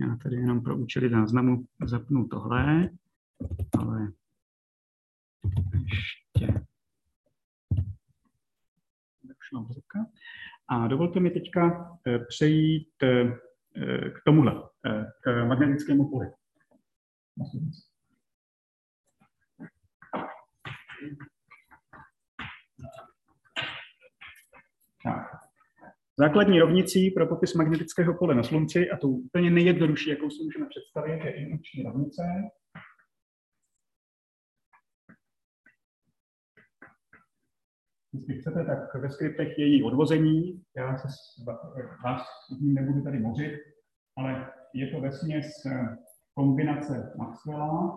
Já tady jenom pro účely záznamu zapnu tohle, ale ještě došla obrazovka. A dovolte mi teďka přejít k tomuhle, k magnetickému poli. Tak. Základní rovnicí pro popis magnetického pole na Slunci, a to úplně nejjednodušší, jakou si můžeme představit, je indukční rovnice. Jestli chcete, tak ve skriptech je její odvození. Já se vás s ním nebudu tady mořit, ale je to vesměs kombinace Maxwella,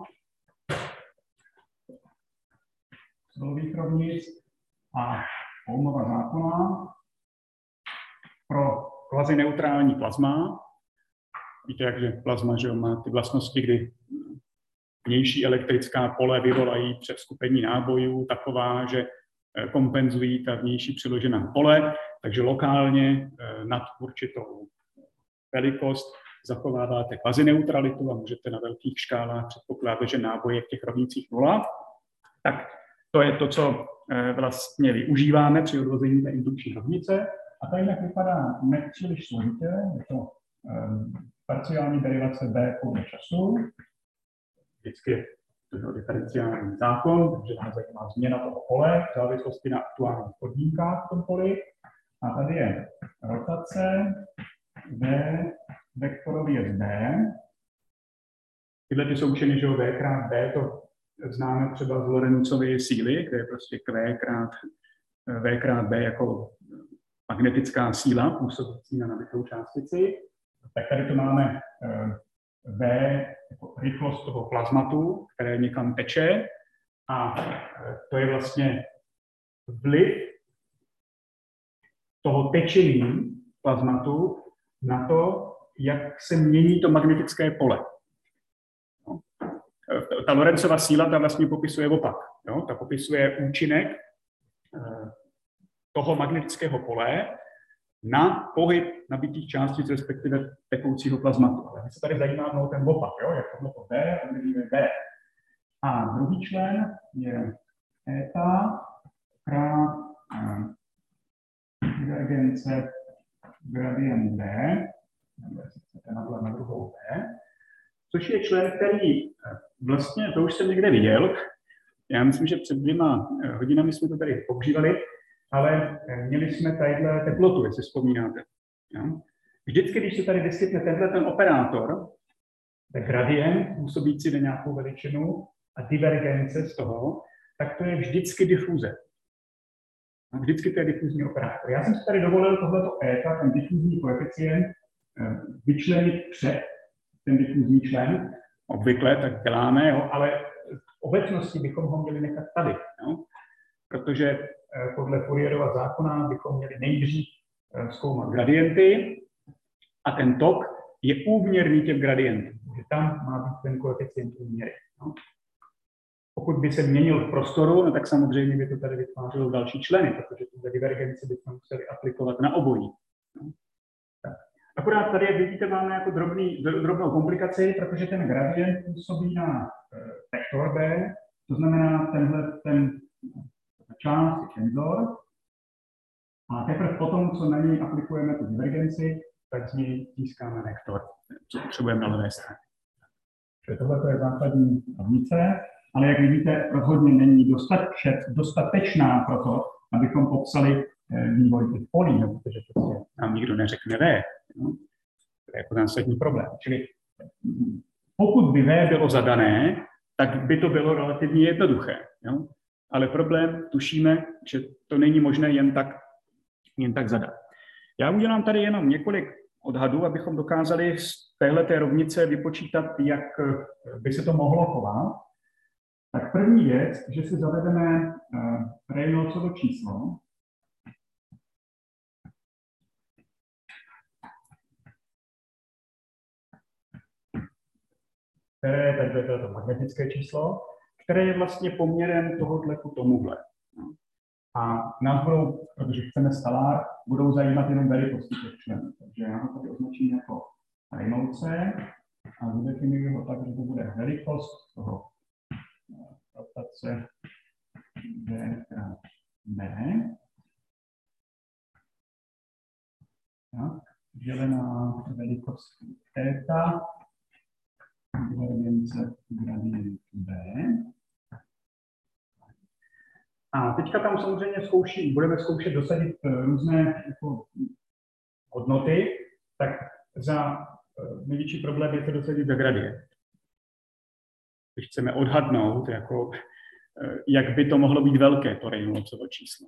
Maxwellových rovnic a Ohmova zákona pro kvazineutrální plazma. Víte, jakže plazma, že má ty vlastnosti, kdy vnější elektrická pole vyvolají přeskupení nábojů taková, že kompenzují ta vnější přiložená pole, takže lokálně nad určitou velikost zachováváte kvazineutralitu a můžete na velkých škálách předpokládat, že náboj je v těch rovnicích 0. Tak to je to, co vlastně využíváme při odvození té indukční rovnice. A tady jinak vypadá nepříliš složitě, je to parciální derivace B podle času. Vždycky je to diferenciální zákon, takže nás zajímá změna toho pole v závislosti na aktuálních podmínkách v tom poli. A tady je rotace V vektorově z B. Tyhle ty součiny, že V krát B, to známe třeba z Lorenzovy síly, kde je prostě Q krát V krát B jako magnetická síla působící na nabitou částici. Tak tady to máme V jako rychlost toho plazmatu, které někam teče. A to je vlastně vliv toho tečení plazmatu na to, jak se mění to magnetické pole. No. Ta Lorenzova síla ta vlastně popisuje opak. No. Ta popisuje účinek toho magnetického pole na pohyb nabitých částic, respektive tekoucího plazmatu. Ale mě se tady zajímá ten opak, jo? Jak to B, a B. A druhý člen je eta krát divergence gradient B, na druhou B, což je člen, který vlastně, to už jsem někde viděl, já myslím, že před 2 hodinami jsme to tady používali, ale měli jsme tadyhle teplotu, jestli vzpomínáte. Jo? Vždycky, když se tady vyskytne ten operátor, tak gradient působící na nějakou veličinu a divergence z toho, tak to je vždycky difuze. Vždycky to je difuzní operátor. Já jsem si tady dovolil tohleto eta, ten difuzní koeficient, vyčlenit před ten difuzní člen. Obvykle tak děláme, jo? Ale v obecnosti bychom ho měli nechat tady. Jo? Protože podle Fourierova zákona bychom měli nejdřív zkoumat gradienty a ten tok je úměrný těm gradientům. Takže tam má být ten koeficient úměry. No. Pokud by se měnil v prostoru, no tak samozřejmě by to tady vytvářelo další členy, protože tu divergenci bychom museli aplikovat na obojí. No. Tak. Akorát tady, jak vidíte, máme jako drobnou komplikaci, protože ten gradient působí na vektor B, to znamená ten část je tenzor a teprve potom, co na něj aplikujeme tu divergenci, tak z něj získáme vektor, co potřebujeme na levé straně. Tohle je základní rovnice, ale jak vidíte, rozhodně není dostatečná pro to, abychom popsali vývoj těch polí, protože prostě nám nikdo neřekne V. No? To je jako zásadní problém. Čili pokud by V bylo zadané, tak by to bylo relativně jednoduché. Jo? Ale problém, tušíme, že to není možné jen tak zadat. Já udělám tady jenom několik odhadů, abychom dokázali z téhleté rovnice vypočítat, jak by se to mohlo chovat. Tak první věc, že si zavedeme Reynoldsovo číslo, které je to magnetické číslo, které je vlastně poměrem tohohle ku tomuhle. A nás budou, protože chceme skalár, budou zajímat jenom velikosti těch členů. Takže já ho tady označím jako Reynoldse a zadefinuji ho tak, že to bude velikost toho rotace v krát b, tak, dělená velikost eta, divergence gradientu b. A teďka tam samozřejmě budeme zkoušet dosadit různé jako hodnoty, tak za největší problém je to dosadit za gradient. Když chceme odhadnout, jako, jak by to mohlo být velké, to Reynoldssovo číslo.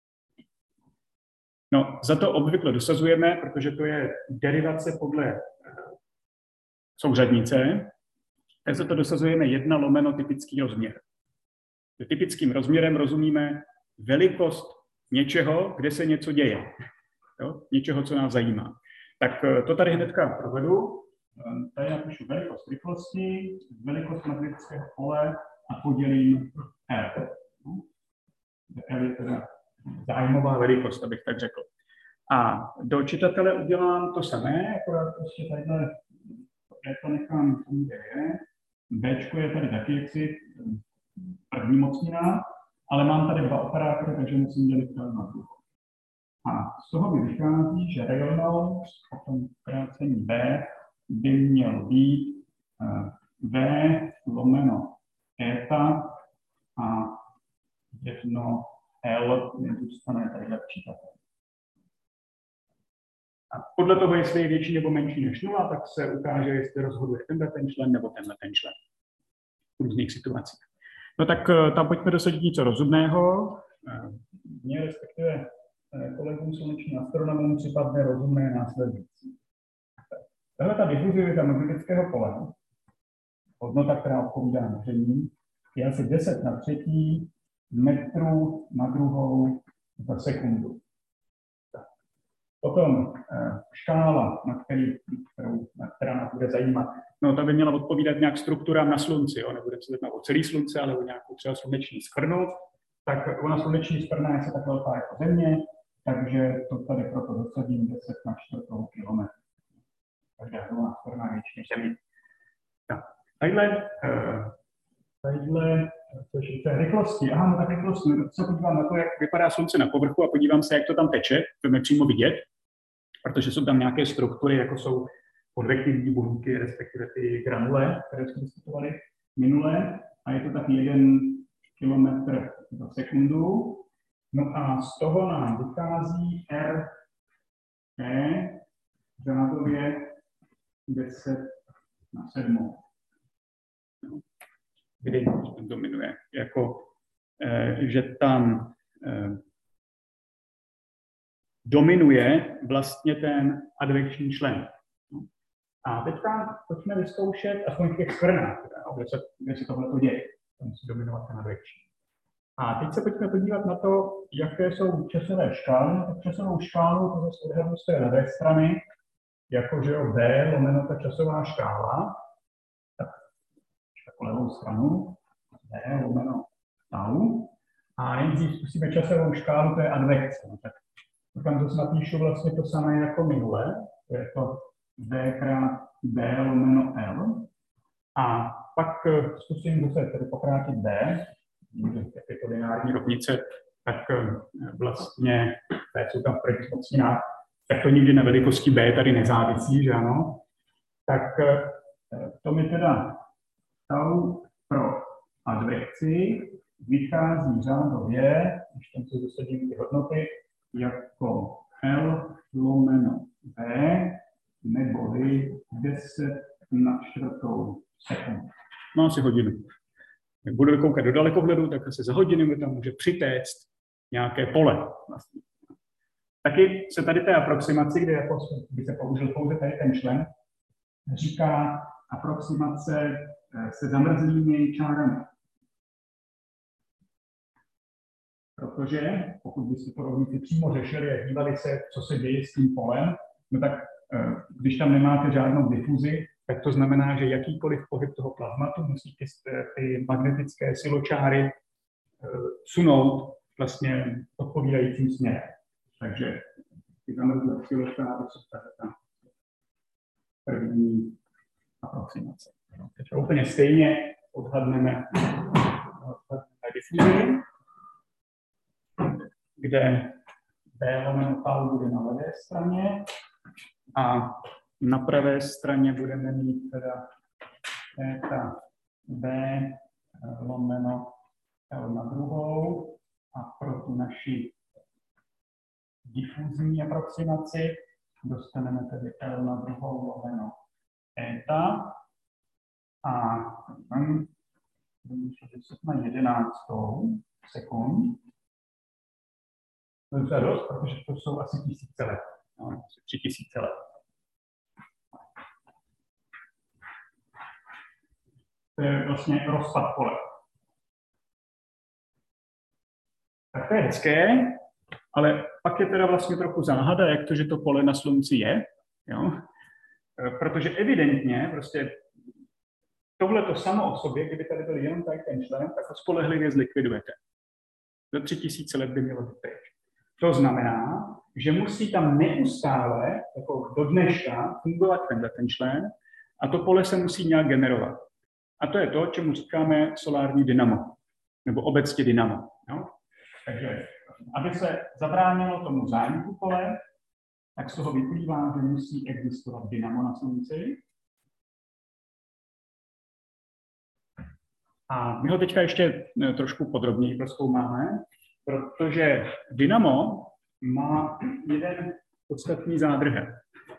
No, za to obvykle dosazujeme, protože to je derivace podle souřadnice, tak za to dosazujeme 1 lomeno typický rozměr. Typickým rozměrem rozumíme velikost něčeho, kde se něco děje. Jo? Něčeho, co nás zajímá. Tak to tady hnedka provedu. Tady napíšu velikost rychlosti, velikost magnetického pole a podělím L. L je teda zájmová velikost, abych tak řekl. A do čitatele udělám to samé, akorát prostě tadyhle to nechám, kde je. Bčko je tady taky jaksi první mocnina, ale mám tady 2 operátory, takže musím dělit na druhou. A z toho mi vychází, že Reynolds po tom krácení B by měl být V lomeno eta a 1 L zůstane tady lepčítatel. A podle toho, jestli je větší nebo menší než 0, tak se ukáže, jestli rozhoduje tenhle ten člen nebo tenhle ten člen v různých situacích. No tak tam pojďme dosadit něco rozumného. Mně respektive kolegům slunečním astronomům připadne rozumné následující. Tahle ta difuzivita magnetického pole, hodnota, která odpovídá moření, je asi 10⁻³ metrů na druhou za sekundu. Potom škála, která nás bude zajímat, no ta by měla odpovídat nějak strukturám na slunci, jo? Nebude se jednat o celý slunce, ale o nějakou třeba sluneční skvrnu. Tak ona sluneční skvrna je tak velká jako Země, takže to tady proto dosadím 10⁴ kilometru. Takže ona skvrna je větší než Země. Tak. Tadyhle, což je rychlosti. Aha, no tak rychlosti. Se podívám na to, jak vypadá slunce na povrchu a podívám se, jak to tam teče. To je přímo vidět, protože jsou tam nějaké struktury, jako jsou konvektivní buňky, respektive ty granule, které jsme diskutovali minule. A je to tak 1 kilometr za sekundu. No a z toho nám vychází R, řádově 10⁷. Kdy dominuje, jako, že tam dominuje vlastně ten advekční člen. A teďka pojďme vyzkoušet, aspoň v těch skvrnách, kde se tohle děje, tam musí dominovat ten advekční. A teď se pojďme podívat na to, jaké jsou časové škály. Tak časovou škálu, to zase odhadnu z té levé strany, jakože B lomeno ta časová škála, levou stranu, D lomeno tau. A nejdřív zkusíme časovou škálu, to je advekce. Tak tam zase napíšu vlastně to samé jako minule, to je to D krát B lomeno L. A pak zkusím zase tedy pokrátit D, jak je to lineární rovnice, tak vlastně, tady jsou tam v prvních mocninách, tak to nikdy na velikosti B tady nezávisí, že ano? Tak to mi teda tau pro advekci vychází řádově, když tam se dosadím ty hodnoty, jako L lomeno V neboli 10⁴ sekundu. No asi hodinu. Jak budu koukat do dalekohledu, tak asi za hodinu mi tam může přitéct nějaké pole. Vlastně. Taky se tady té aproximaci, kde jako by se použil pouze tady ten člen, říká aproximace se zamrzlými čárami. Protože pokud byste to rovníci přímo řešili a dívali se, co se děje s tím polem, no tak když tam nemáte žádnou difuzi, tak to znamená, že jakýkoliv pohyb toho plazmatu musí ty magnetické siločáry sunout vlastně odpovídajícím směrem. Takže ty zamrzlé siločáry jsou ta první aproximace. Teď úplně stejně odhadneme difuzi, kde B lomeno tau bude na levé straně a na pravé straně budeme mít teda θ B lomeno L na druhou a pro tu naši difuzní aproximaci dostaneme tedy L na druhou lomeno eta a na 11 sekund. To je dost, protože to jsou asi 1000 let. No, 3000 let. To je vlastně rozpad pole. Tak to je hezké, ale pak je teda vlastně trochu záhada, jak to, že to pole na Slunci je. Jo? Protože evidentně prostě tohle to samo o sobě, kdyby tady byl jenom tady ten člen, tak ho spolehlivě zlikvidujete. Za 3000 let by mělo být pryč. To znamená, že musí tam neustále, jako do dneška, fungovat ten člen a to pole se musí nějak generovat. A to je to, čemu říkáme solární dynamo, nebo obecně dynamo. Jo? Takže, aby se zabránilo tomu zániku pole, tak z toho vyplývá, že musí existovat dynamo na Slunci. A my ho teďka ještě trošku podrobněji prozkoumáme, protože dynamo má jeden podstatný zádrhel.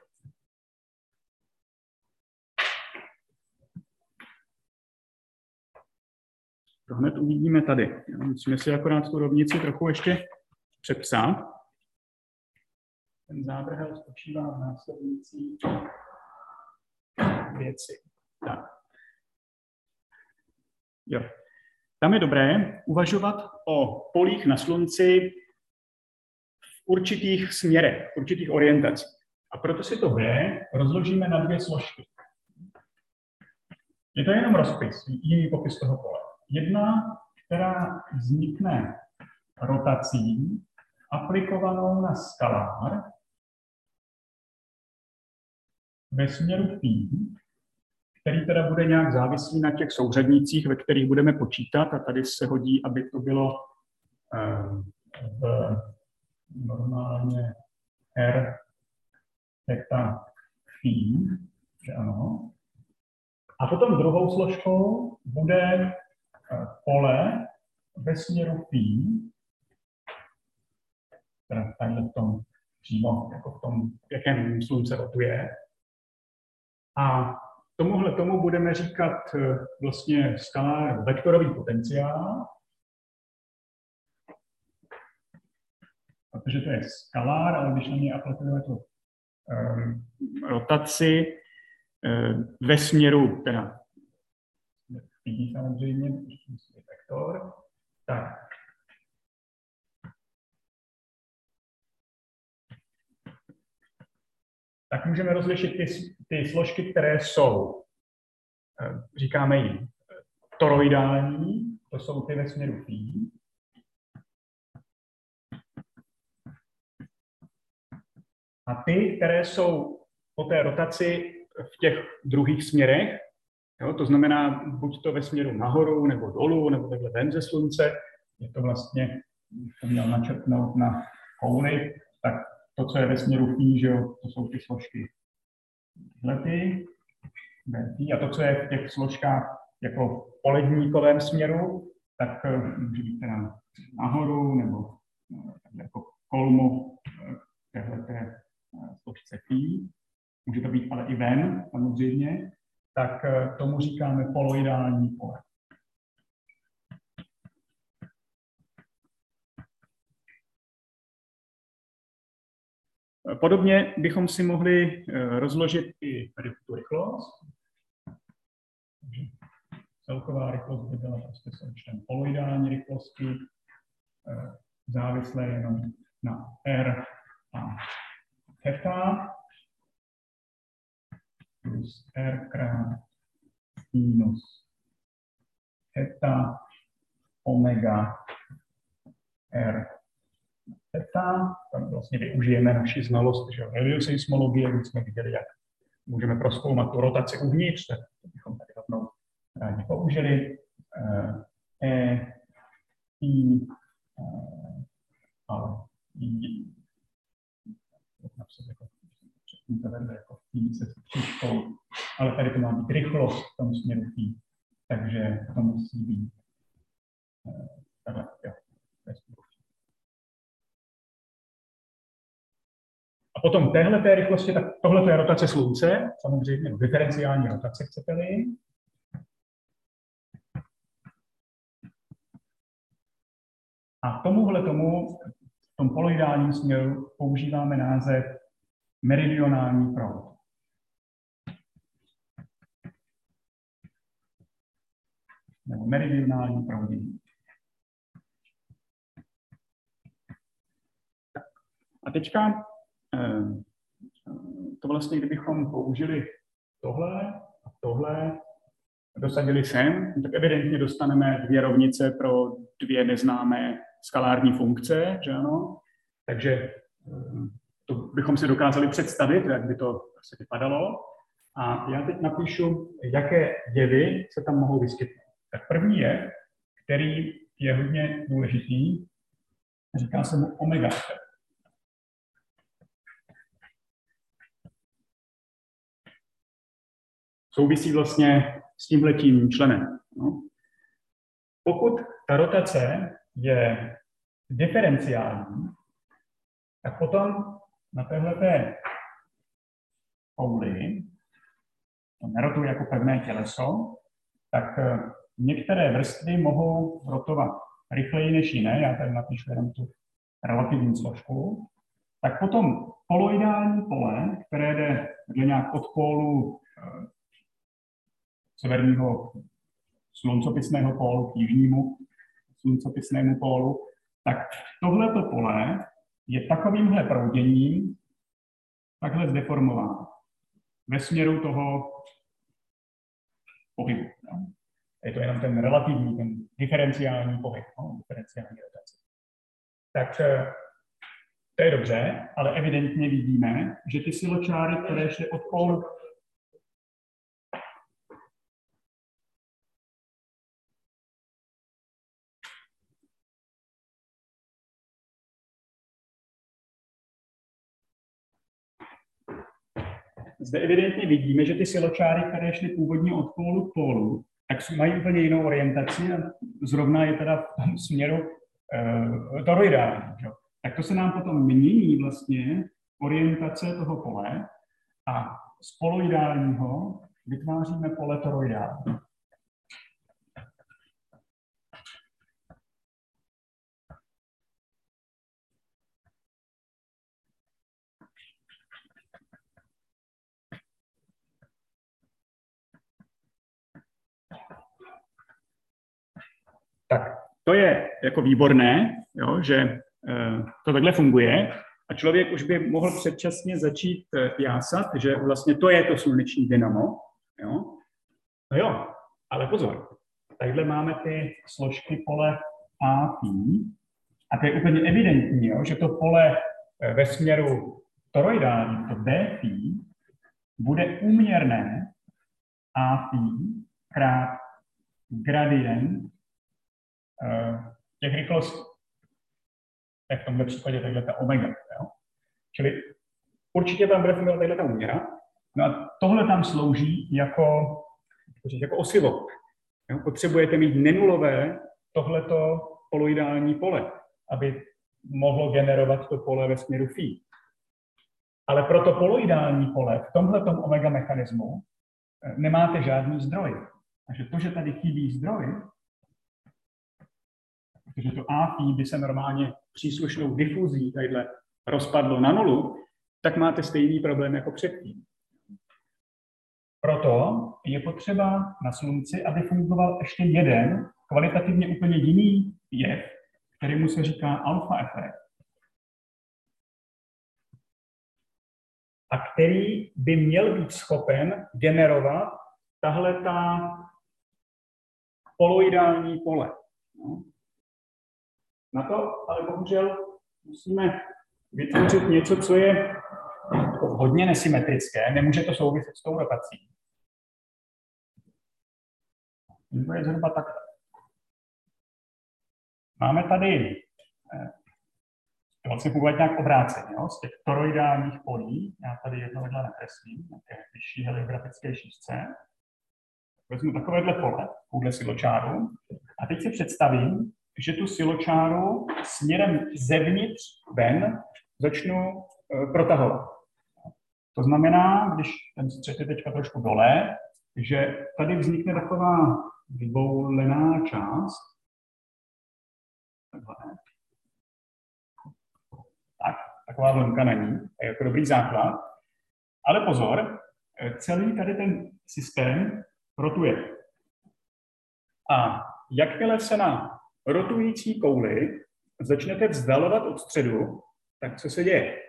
To hned uvidíme tady. Musíme si akorát tu rovnici trochu ještě přepsat. Ten zádrhel spočívá v následující věci. Tak. Jo. Tam je dobré uvažovat o polích na Slunci v určitých směrech, v určitých orientacích. A proto si to B rozložíme na dvě složky. Je to jenom rozpis, jiný popis toho pole. Jedna, která vznikne rotací aplikovanou na skalár ve směru phi, který teda bude nějak závislý na těch souřadnících, ve kterých budeme počítat. A tady se hodí, aby to bylo normálně R theta phi, že ano. A potom druhou složkou bude pole ve směru phi, teda takhle v tom přímo, jako v tom, v jakém Slunce rotuje. A tomu budeme říkat vlastně skalár vektorový potenciál, protože to je skalár, ale když na něj aplikujeme tu rotaci ve směru, teda phi samozřejmě, protože je vektor, tak můžeme rozlišit ty složky, které jsou, říkáme jim, toroidální, to jsou ty ve směru phi. A ty, které jsou po té rotaci v těch druhých směrech, jo, to znamená buď to ve směru nahoru, nebo dolů, nebo takhle ven ze Slunce, je to vlastně, to měl načrtnout na kouli, tak to, co je ve směru phi, že jo, to jsou ty složky lety, a to, co je v těch složkách jako v poledníkovém směru, tak může být teda nahoru, nebo jako kolmo téhleté složce phi. Může to být ale i ven, samozřejmě, tak tomu říkáme poloidální pole. Podobně bychom si mohli rozložit i tu rychlost. Takže celková rychlost by byla prostě součtem poloidální rychlosti, závislé jenom na R a theta plus R krát minus theta omega R theta. Tam vlastně využijeme naši znalost helioseismologie, kdy jsme viděli, jak můžeme prozkoumat tu rotaci uvnitř, tak to bychom tady rovnou rádi použili. I, ale I, jako I se příčkou, ale tady to má být rychlost v tom směru I, takže to musí být takhle, jo. A potom téhleté rychlosti, tak tohle je rotace Slunce, samozřejmě diferenciální rotace, chcete-li. A tomu v tom poloidálním směru používáme název meridionální proud. Nebo meridionální proudění. A teďka to vlastně, kdybychom použili tohle a tohle, dosadili sem, tak evidentně dostaneme dvě rovnice pro dvě neznámé skalární funkce, že ano? Takže to bychom si dokázali představit, jak by to asi vypadalo. A já teď napíšu, jaké jevy se tam mohou vyskytnout. Tak první jev, který je hodně důležitý, říká se mu omega efekt. Souvisí vlastně s tímhletím členem. No. Pokud ta rotace je diferenciální, tak potom na téhleté kouli, to nerotuje jako pevné těleso, tak některé vrstvy mohou rotovat rychleji než jiné, já tady napíšu jenom tu relativní složku, tak potom poloidální pole, které jde vedle nějak od pólu severního sluncopisného pólu k jižnímu sluncopisnému pólu, tak tohleto pole je takovýmhle prouděním takhle zdeformováno ve směru toho pohybu. No. Je to jenom ten relativní, ten diferenciální pohyb, no, diferenciální rotace. Tak to je dobře, ale evidentně vidíme, že ty siločáry, které šly od pólu Zde evidentně vidíme, že ty siločáry, které šly původně od pólu k pólu, tak mají úplně jinou orientaci a zrovna je teda v tom směru toroidální. Tak to se nám potom mění vlastně orientace toho pole a z poloidálního vytváříme pole toroidální. Tak to je jako výborné, jo, že to takhle funguje a člověk už by mohl předčasně začít jásat, že vlastně to je to sluneční dynamo. Jo. No jo, ale pozor, takhle máme ty složky pole A, P, a to je úplně evidentní, jo, že to pole ve směru toroidální, to D, P, bude úměrné A, P krát gradient těch rychlostí. V tomhle případě takhle ta omega. Jo? Čili určitě tam bude fungovat takhle ta úměra. No a tohle tam slouží jako oscilok. Jo? Potřebujete mít nenulové tohleto poloidální pole, aby mohlo generovat to pole ve směru phi. Ale pro to poloidální pole v tomhletom omega mechanismu nemáte žádný zdroj. Takže to, že tady chybí zdroj, protože to A by se normálně příslušnou difuzí tadyhle rozpadlo na nulu, tak máte stejný problém jako předtím. Proto je potřeba na Slunci, aby fungoval ještě jeden kvalitativně úplně jiný jev, kterému se říká alfa efekt. A který by měl být schopen generovat tahleta poloidální pole. No. Na to ale bohužel musíme vytvořit něco, co je hodně nesymetrické, nemůže to souviset s tou rotací. To je zhruba takhle. Máme tady vlastně fungovat nějak obráceně, jo? Z těch toroidálních polí, já tady jedno vedle nakreslím, na té vyšší heliografické šířce. Vezmu takovéhle pole, takovouhle siločáru, a teď si představím, že tu siločáru směrem zevnitř ven začnu protahovat. To znamená, když ten střed je teďka trošku dole, že tady vznikne taková vyboulená část. Tak, taková vlnka na ní, je jako dobrý základ. Ale pozor, celý tady ten systém rotuje. A jakmile se na rotující kouli začnete vzdalovat od středu, tak co se děje?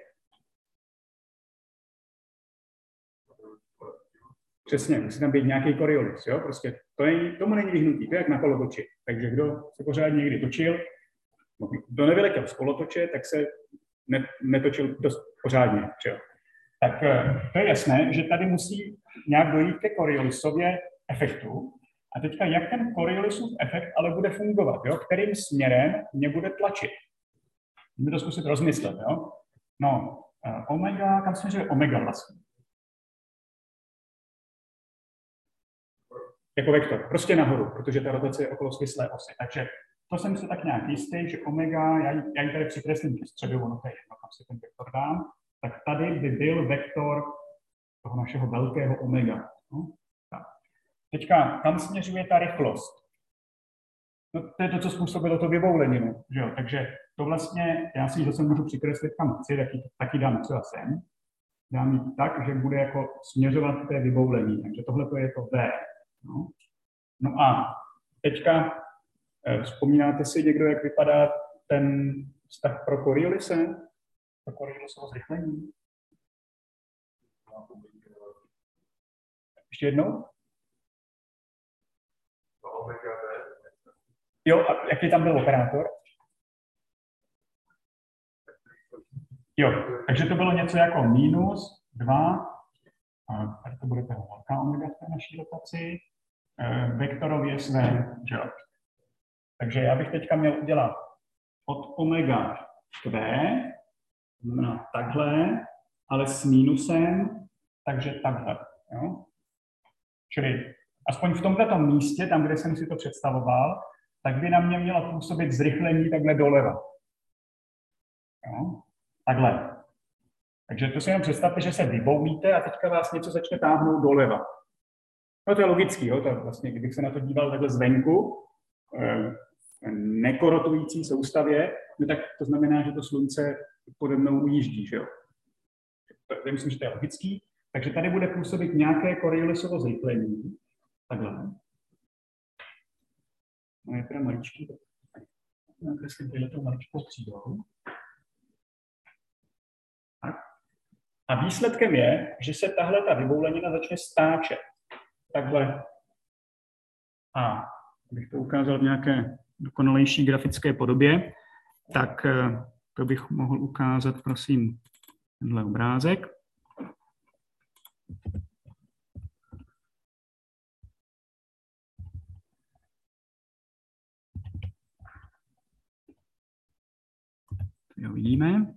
Přesně, musí tam být nějaký Coriolis, jo? Prostě tomu není vyhnutí, to je jak na kolotoči. Takže kdo se pořád někdy točil, kdo nevyletěl z kolotoče, tak se netočil dost pořádně. Jo? Tak to je jasné, že tady musí nějak dojít ke Coriolisově efektu. A teďka, jak ten Coriolisův efekt ale bude fungovat, jo? Kterým směrem mě bude tlačit? Můžeme to zkusit rozmyslet, jo? No, omega, kam směřuje omega vlastně? Jako vektor, prostě nahoru, protože ta rotace je okolo svislé osy. Takže to jsem si tak nějak jistý, že omega, já ji tady přikreslím ke středu, ono to je jedno, kam si ten vektor dám, tak tady by byl vektor toho našeho velkého omega. No, tak. Teďka, kam směřuje ta rychlost? No, to je to, co způsobilo to vybouleninu, že jo? Takže to vlastně, já si ji zase můžu přikreslit kam chci, taky dám třeba sem. Dám ji tak, že bude jako směřovat k té vyboulení, takže tohle je to V. No a teďka vzpomínáte si někdo, jak vypadá ten vztah pro Coriolise? Pro Coriolisovo zrychlení? Ještě jednou? Jo, a jaký tam byl operátor? Jo, takže to bylo něco jako -2, a tady to bude ta velká omega v té naší rotaci, vektorově své, jo. Takže já bych teďka měl udělat od omega Q, to znamená takhle, ale s mínusem, takže takhle. Jo? Čili aspoň v tomto místě, tam, kde jsem si to představoval, tak by na mě mělo působit zrychlení takhle doleva. Jo? Takhle. Takže to si jenom představte, že se vyboulíte a teďka vás něco začne táhnout doleva. No to je logický, jo? To vlastně, kdybych se na to díval takhle zvenku, nekorotující soustavě, no tak to znamená, že to slunce pode mnou ujíždí, že jo? To myslím, že to je logický. Takže tady bude působit nějaké Coriolisovo zrychlení. Takhle. No je teda maličký. Nakreslím tyhletou maličkou křídou. Tak. A výsledkem je, že se tahle ta vyboulenina začne stáčet. Takhle. A abych to ukázal v nějaké dokonalejší grafické podobě, tak to bych mohl ukázat, prosím, tenhle obrázek. Jo, vidíme,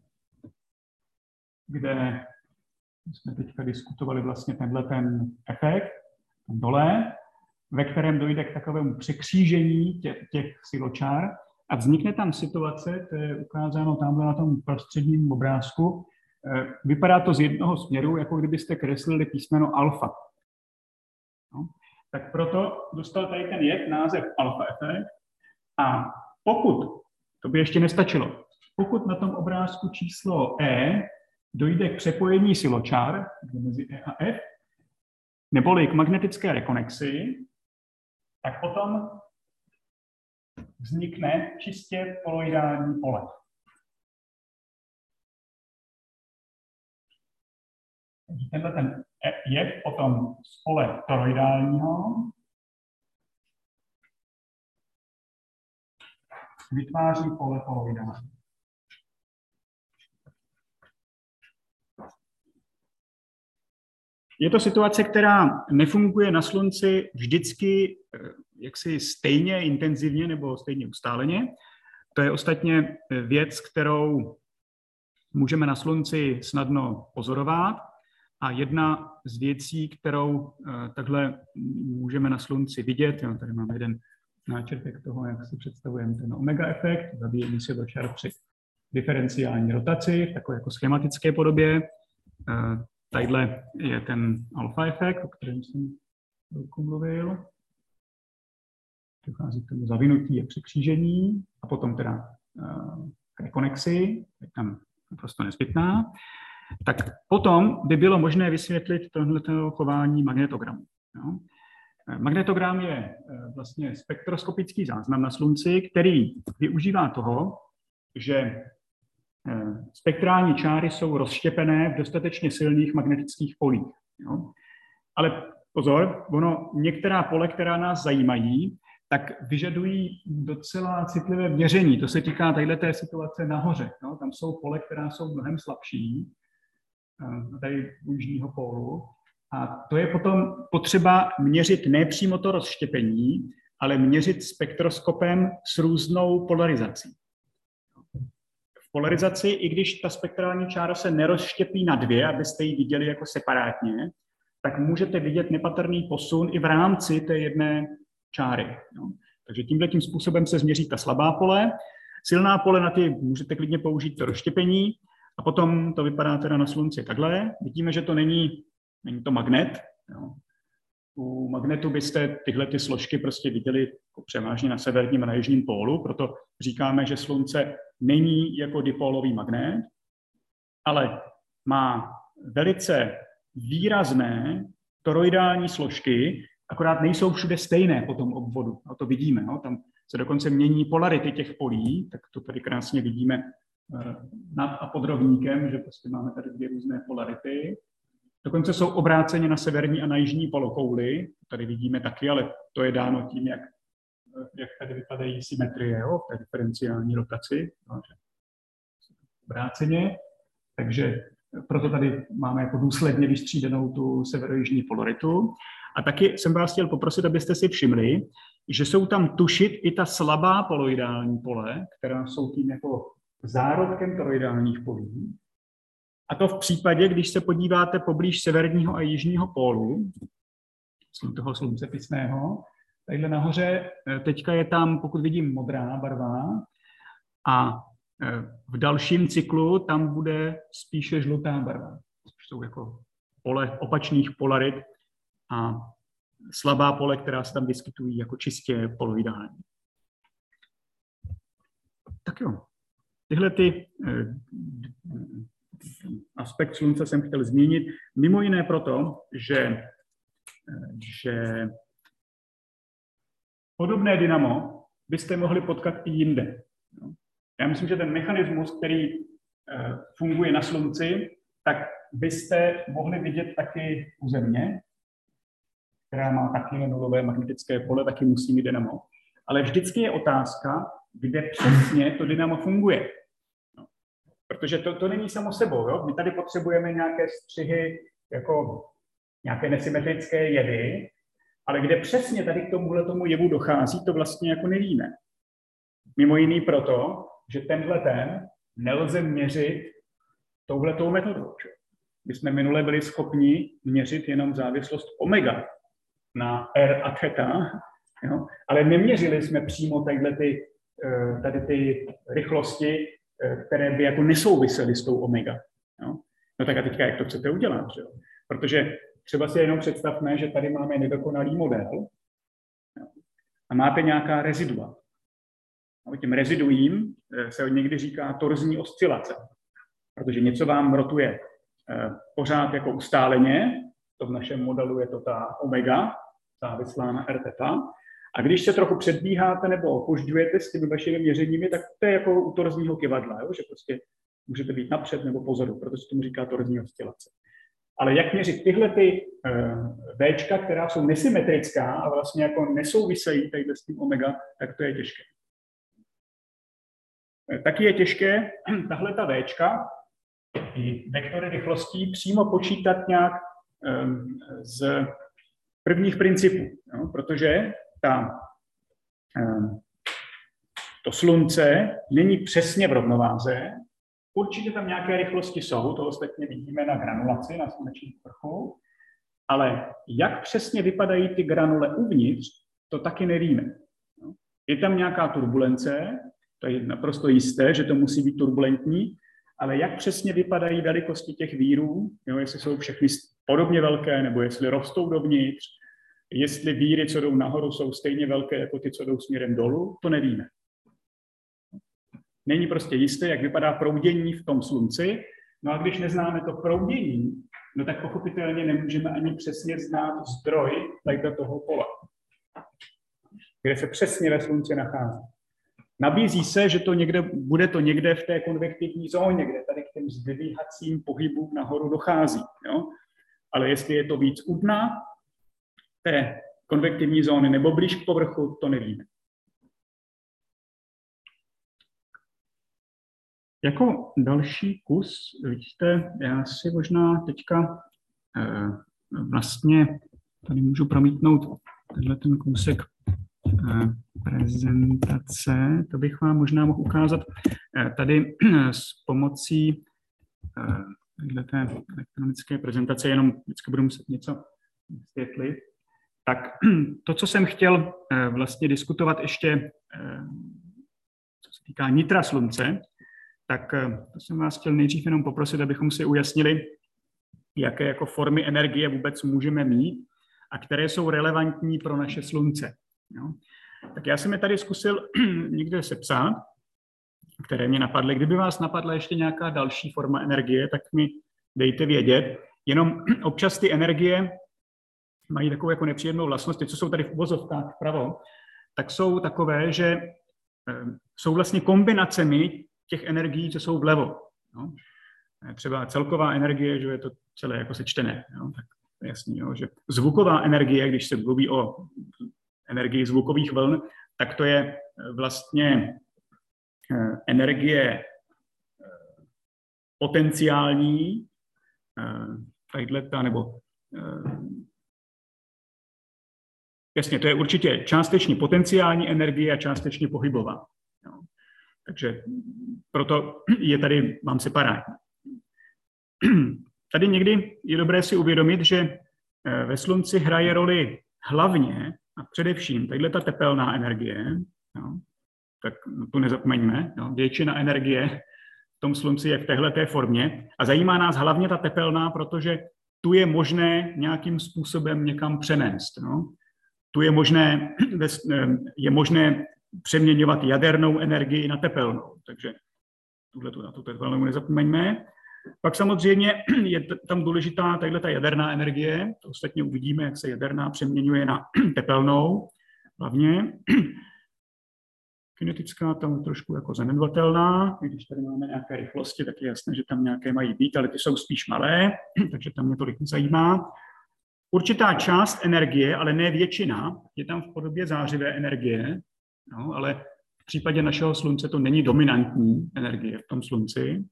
kde jsme teďka diskutovali vlastně tenhle ten efekt, tam dole, ve kterém dojde k takovému překřížení těch siločár a vznikne tam situace, to je ukázáno tamhle na tom prostředním obrázku, vypadá to z jednoho směru, jako kdybyste kreslili písmeno alfa. No, tak proto dostal tady ten jev název alfa efekt a pokud, to by ještě nestačilo, pokud na tom obrázku číslo E dojde k přepojení siločár mezi E a F, neboli k magnetické rekonexi, tak potom vznikne čistě koloidální pole. Tenhle ten jev potom z pole toroidálního vytváří pole koloidální. je to situace, která nefunguje na Slunci vždycky jaksi stejně intenzivně nebo stejně ustáleně. To je ostatně věc, kterou můžeme na Slunci snadno pozorovat. A jedna z věcí, kterou takhle můžeme na Slunci vidět, tady máme jeden náčrtek toho, jak si představujeme ten omega efekt, zabíjení se do čar při diferenciální rotaci v takové jako schematické podobě. Tadyhle je ten alfa efekt, o kterém jsem chvilku mluvil. Dochází k tomu zavinutí a překřížení a potom teda k rekonexi, je tam naprosto nezbytná. Tak potom by bylo možné vysvětlit tohleto chování magnetogramu. Jo? Magnetogram je vlastně spektroskopický záznam na Slunci, který využívá toho, že spektrální čáry jsou rozštěpené v dostatečně silných magnetických polích. Jo? Ale pozor, některá pole, která nás zajímají, tak vyžadují docela citlivé měření. To se týká tadyhle situace nahoře. No? Tam jsou pole, která jsou mnohem slabší, tady u jižního pólu. A to je potom potřeba měřit ne přímo to rozštěpení, ale měřit spektroskopem s různou polarizací. V polarizaci, i když ta spektrální čára se nerozštěpí na dvě, abyste ji viděli jako separátně, tak můžete vidět nepatrný posun i v rámci té jedné čáry. No. Takže tímhletím způsobem se změří ta slabá pole. Silná pole, na ty můžete klidně použít to rozštěpení a potom to vypadá teda na Slunci takhle. Vidíme, že to není to magnet. Jo. U magnetu byste tyhle ty složky prostě viděli jako převážně na severním a na jižním pólu, proto říkáme, že Slunce není jako dipólový magnet, ale má velice výrazné toroidální složky, akorát nejsou všude stejné po tom obvodu. A to vidíme. No? Tam se dokonce mění polarity těch polí, tak to tady krásně vidíme nad a pod rovníkem, že prostě máme tady dvě různé polarity. Dokonce jsou obráceně na severní a na jižní polokouli. Tady vidíme taky, ale to je dáno tím, jak tady vypadají symetrie, jo, v té diferenciální rotaci. Obráceně. Takže proto tady máme jako důsledně vystřídenou tu severojižní polaritu. A taky jsem vás chtěl poprosit, abyste si všimli, že jsou tam tušit i ta slabá poloidální pole, která jsou tím jako zárodkem toroidálních polí. A to v případě, když se podíváte poblíž severního a jižního pólu, toho sluncepisného, tadyhle nahoře, teďka je tam, pokud vidím, modrá barva a v dalším cyklu tam bude spíše žlutá barva. Což jsou jako pole opačných polarit a slabá pole, která se tam vyskytují jako čistě poloidální. Tak jo, tyhle ty aspekt Slunce jsem chtěl zmínit, mimo jiné proto, že podobné dynamo byste mohli potkat i jinde. Já myslím, že ten mechanismus, který funguje na Slunci, tak byste mohli vidět taky u Země, která má taky nulové magnetické pole, taky musí mít dynamo. Ale vždycky je otázka, kde přesně to dynamo funguje. Protože to není samo sebou. Jo? My tady potřebujeme nějaké střihy, jako nějaké nesymetrické jevy, ale kde přesně tady k tomu jevu dochází, to vlastně jako nevíme. Mimo jiný proto, že ten nelze měřit touhletou metodou. My jsme minule byli schopni měřit jenom závislost omega na R a theta, jo? Ale neměřili jsme přímo tady ty rychlosti, které by jako nesouvisely s tou omega. Jo? No tak a teďka jak to chcete udělat? Že? Protože třeba si jenom představme, že tady máme nedokonalý model, jo? A máte nějaká rezidua. A tím reziduím se někdy říká torzní oscilace, protože něco vám rotuje pořád jako ustáleně, to v našem modelu je to ta omega, závislá na R theta, a když se trochu předbíháte nebo opožďujete s těmi vašimi měřeními, tak to je jako u torzního kyvadla, jo? Že prostě můžete být napřed nebo pozadu, proto se tomu říká torzní oscilace. Ale jak měřit tyhle ty Včka, která jsou nesymetrická a vlastně jako nesouvisejí tadyhle s tím omega, tak to je těžké. Taky je těžké tahle ta Včka, i vektory rychlostí, přímo počítat nějak z prvních principů, jo, protože to slunce není přesně v rovnováze. Určitě tam nějaké rychlosti jsou, to ostatně vidíme na granulaci, na slunečním povrchu, ale jak přesně vypadají ty granule uvnitř, to taky nevíme. Je tam nějaká turbulence, to je naprosto jisté, že to musí být turbulentní, ale jak přesně vypadají velikosti těch vírů, jo, jestli jsou všechny podobně velké, nebo jestli rostou dovnitř, jestli víry, co jdou nahoru, jsou stejně velké jako ty, co jdou směrem dolů, to nevíme. Není prostě jisté, jak vypadá proudění v tom slunci. No a když neznáme to proudění, no tak pochopitelně nemůžeme ani přesně znát zdroj toho pola, kde se přesně ve slunci nachází. Nabízí se, že bude to někde v té konvektivní zóně, kde tady k těm zdvihacím pohybům nahoru dochází. Jo? Ale jestli je to víc u dna té konvektivní zóny nebo blíž k povrchu, to nevíme. Jako další kus, vidíte, já si možná teďka vlastně tady můžu promítnout tenhle ten kousek prezentace, to bych vám možná mohl ukázat tady s pomocí té elektronické prezentace, jenom vždycky budu muset něco vysvětlit. Tak to, co jsem chtěl vlastně diskutovat ještě, co se týká nitra slunce, tak to jsem vás chtěl nejdřív jenom poprosit, abychom si ujasnili, jaké jako formy energie vůbec můžeme mít a které jsou relevantní pro naše slunce. Jo? Tak já jsem je tady zkusil někde sepsat, které mě napadly. Kdyby vás napadla ještě nějaká další forma energie, tak mi dejte vědět. Jenom občas ty energie mají takovou jako nepříjemnou vlastnost, ty, co jsou tady v uvozovkách vpravo, tak jsou takové, že jsou vlastně kombinacemi těch energií, co jsou vlevo. No. Třeba celková energie, že je to celé jako sečtené. Jo? Tak to je jasný, jo? Že zvuková energie, když se mluví o energii zvukových vln, tak to je vlastně energie potenciální, nebo jasně, to je určitě částečně potenciální energie a částečně pohybová. Jo. Takže proto je tady, mám separátní. Tady někdy je dobré si uvědomit, že ve slunci hraje roli hlavně a především tato tepelná energie, jo, tak tu nezapomeňme, jo, většina energie v tom slunci je v téhleté formě a zajímá nás hlavně ta tepelná, protože tu je možné nějakým způsobem někam přenést. No. Tu je možné přeměňovat jadernou energii na tepelnou, takže na tu tepelnou nezapomeňme. Pak samozřejmě je tam důležitá tato jaderná energie, to ostatně uvidíme, jak se jaderná přeměňuje na tepelnou, hlavně. Kinetická tam trošku jako zanedbatelná, když tady máme nějaké rychlosti, tak je jasné, že tam nějaké mají být, ale ty jsou spíš malé, takže tam mě tolik nezajímá. Určitá část energie, ale ne většina, je tam v podobě zářivé energie, no, ale v případě našeho slunce to není dominantní energie v tom slunci.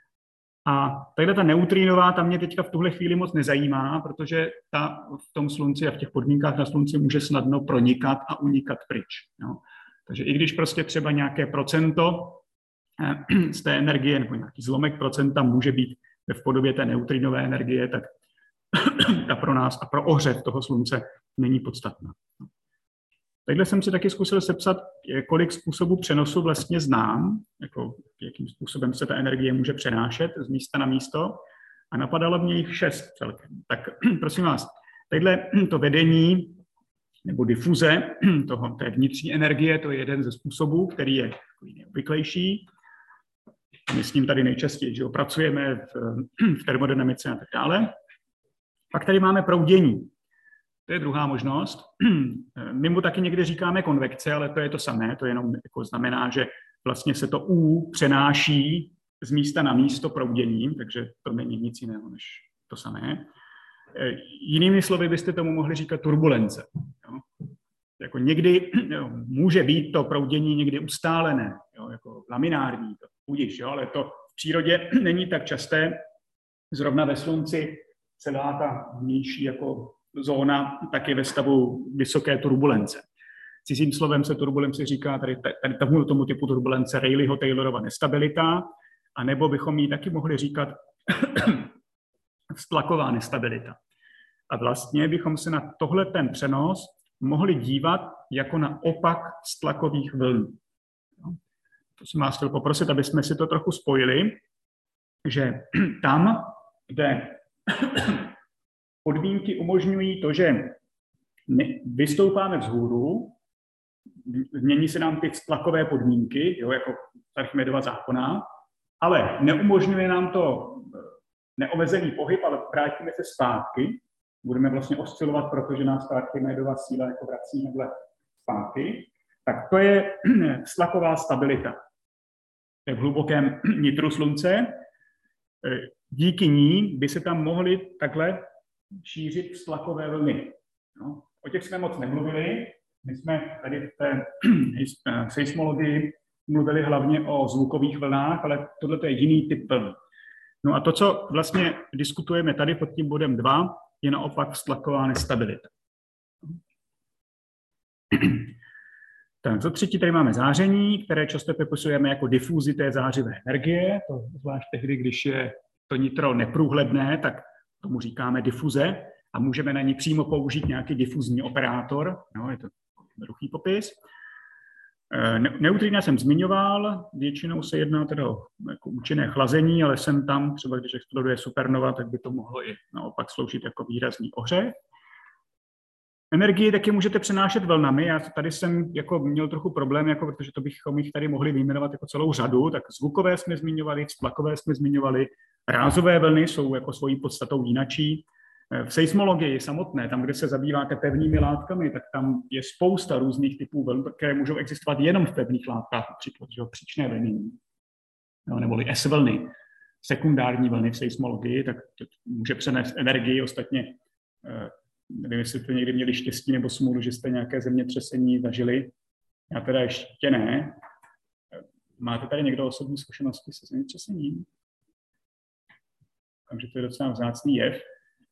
A takhle ta neutrínová, ta mě teďka v tuhle chvíli moc nezajímá, protože ta v tom slunci a v těch podmínkách na slunci může snadno pronikat a unikat pryč. Jo. Takže i když prostě třeba nějaké procento z té energie nebo nějaký zlomek procenta může být v podobě té neutrinové energie, tak ta pro nás a pro ohřev toho slunce není podstatná. Takhle jsem si taky zkusil sepsat, kolik způsobů přenosu vlastně znám, jako jakým způsobem se ta energie může přenášet z místa na místo a napadalo mě jich 6 celkem. Tak prosím vás, takhle to vedení nebo difuze té vnitřní energie, to je jeden ze způsobů, který je nejobvyklejší. My s ním tady nejčastěji, že pracujeme v termodynamice a tak dále. Pak tady máme proudění. To je druhá možnost. My mu taky někdy říkáme konvekce, ale to je to samé. To jenom jako znamená, že vlastně se to U přenáší z místa na místo prouděním, takže to není nic jiného než to samé. Jinými slovy byste tomu mohli říkat turbulence. Jo? Jako někdy může být to proudění někdy ustálené, jo? Jako laminární, to budíš, jo? Ale to v přírodě není tak časté. Zrovna ve slunci celá ta vnější jako zóna tak je ve stavu vysoké turbulence. Cizím slovem se turbulence říká tady tomu typu turbulence Rayleighho-Taylorova nestabilita, anebo bychom ji taky mohli říkat vztlaková nestabilita. A vlastně bychom se na tohle ten přenos mohli dívat jako na opak vztlakových vln. To jsem vás chtěl poprosit, aby jsme si to trochu spojili, že tam, kde podmínky umožňují to, že vystoupáme vzhůru, změní se nám ty vztlakové podmínky, jo, jako Archimedova zákona, ale neumožňuje nám to neomezený pohyb, ale vrátíme se zpátky. Budeme vlastně oscilovat, protože nás ta Archimedova síla jako vrací takhle zpátky. Tak to je vztlaková stabilita. V hlubokém nitru Slunce. Díky ní by se tam mohly takhle šířit vztlakové vlny. No, o těch jsme moc nemluvili. My jsme tady v té seismologii mluvili hlavně o zvukových vlnách, ale tohle je jiný typ vln. No a to, co vlastně diskutujeme tady pod tím bodem 2, je naopak vztlaková nestabilita. Tak, za třetí tady máme záření, které často popisujeme jako difuzi té zářivé energie. To zvlášť tehdy, když je to nitro neprůhledné, tak tomu říkáme difuze a můžeme na ní přímo použít nějaký difuzní operátor. No, je to jednoduchý popis. Neutrina jsem zmiňoval, většinou se jedná teda o jako účinné chlazení, ale sem tam, třeba když exploduje supernova, tak by to mohlo i naopak sloužit jako výrazný ohřev. Energii taky můžete přenášet vlnami. Já tady jsem jako měl trochu problém, jako, protože to bychom jich tady mohli vyjmenovat jako celou řadu. Tak zvukové jsme zmiňovali, vztlakové jsme zmiňovali, rázové vlny jsou jako svojí podstatou jinačí. V seismologii samotné, tam, kde se zabýváte pevnými látkami, tak tam je spousta různých typů vln, které můžou existovat jenom v pevných látkách, například příčné vlny, no, neboli S-vlny, sekundární vlny v seismologii, tak to může přenést energii. Ostatně, nevím, jestli to někdy měli štěstí nebo smůlu, že jste nějaké zemětřesení zažili. Já teda ještě ne. Máte tady někdo osobní zkušenosti se zemětřesením? Takže to je docela vzácný jev.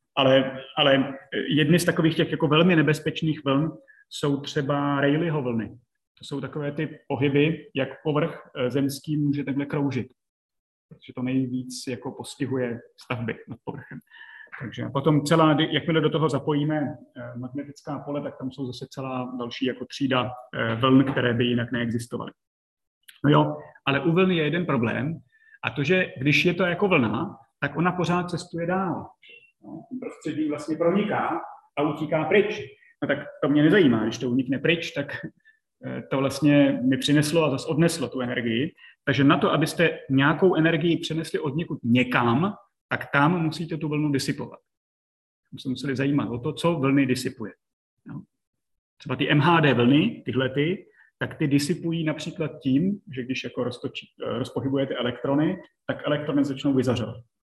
Ale jedny z takových těch jako velmi nebezpečných vln jsou třeba Rayleighho vlny. To jsou takové ty pohyby, jak povrch zemský může takhle kroužit. Protože to nejvíc jako postihuje stavby nad povrchem. Takže potom jakmile do toho zapojíme magnetická pole, tak tam jsou zase celá další jako třída vln, které by jinak neexistovaly. No jo, ale u vlny je jeden problém, a to, že když je to jako vlna, tak ona pořád cestuje dál. No, prostředí vlastně proniká a utíká pryč. No tak to mě nezajímá, když to unikne pryč, tak to vlastně mi přineslo a zase odneslo tu energii. Takže na to, abyste nějakou energii přenesli od někud někam, tak tam musíte tu vlnu disipovat. Jsme se museli zajímat o to, co vlny disipuje. No. Třeba ty MHD vlny, tak ty disipují například tím, že když jako rozpohybujete elektrony, tak elektrony začnou vyzařovat.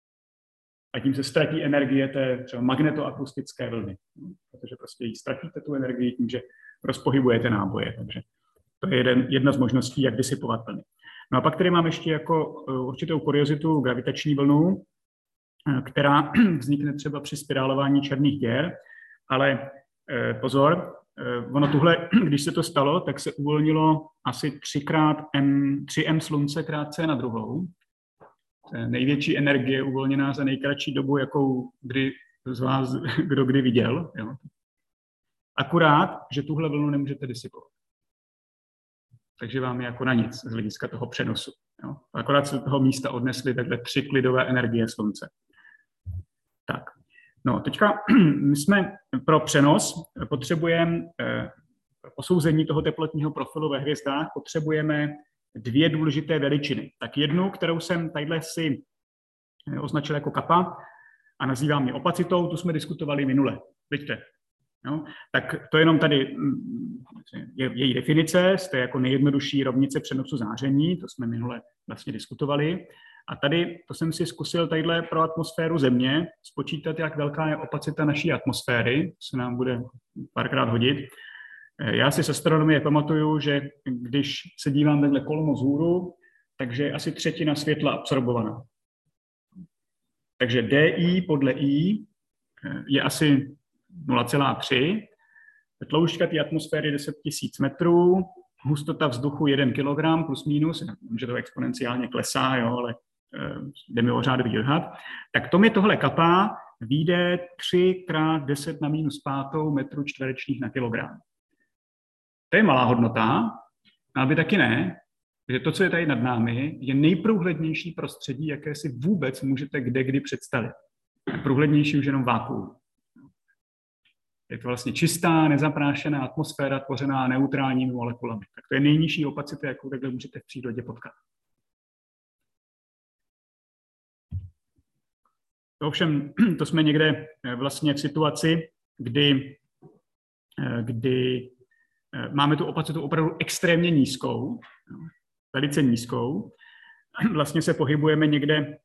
A tím se ztratí energie té třeba magnetoakustické vlny. Protože prostě jí ztratíte tu energii tím, že rozpohybujete náboje. Takže to je jedna z možností, jak disipovat vlny. No a pak tady mám ještě jako určitou kuriozitu gravitační vlnu, která vznikne třeba při spirálování černých děr, ale pozor, ono tuhle, když se to stalo, tak se uvolnilo asi 3M Slunce krát C na druhou. To je největší energie uvolněná za nejkratší dobu, jakou kdy z vás kdo kdy viděl. Jo. Akurát, že tuhle vlnu nemůžete disipovat. Takže vám je jako na nic z hlediska toho přenosu. Jo. Akorát se do toho místa odnesly takhle 3 klidové energie Slunce. Tak, no teďka my jsme pro přenos potřebujeme posouzení toho teplotního profilu ve hvězdách, potřebujeme 2 důležité veličiny. Tak jednu, kterou jsem tadyhle si označil jako kappa a nazývám ji opacitou, tu jsme diskutovali minule. Vidíte? No, tak to jenom tady je její definice, z té jako nejjednodušší rovnice přenosu záření, to jsme minule vlastně diskutovali. A tady, to jsem si zkusil tadyhle pro atmosféru Země spočítat, jak velká je opacita naší atmosféry, se nám bude párkrát hodit. Já si z astronomie pamatuju, že když se dívám takhle kolmo vzhůru, takže je asi 1/3 světla absorbovaná. Takže DI podle I je asi 0,3. Tloušťka té atmosféry 10 000 metrů, hustota vzduchu 1 kg plus minus, že to exponenciálně klesá, jo, ale jde mi o řádový odhad, tak to mi tohle kapá, vyjde 3x10 na -5 metrů čtverečních na kilogram. To je malá hodnota, ale by taky ne, že to, co je tady nad námi, je nejprůhlednější prostředí, jaké si vůbec můžete kdy představit. Průhlednější už jenom vákuum. Je to vlastně čistá, nezaprášená atmosféra tvořená neutrálními molekulami. Tak to je nejnižší opacita, jakou takhle můžete v přírodě potkat. To ovšem, to jsme někde vlastně v situaci, kdy máme tu opacitu opravdu extrémně nízkou, velice nízkou. Vlastně se pohybujeme někde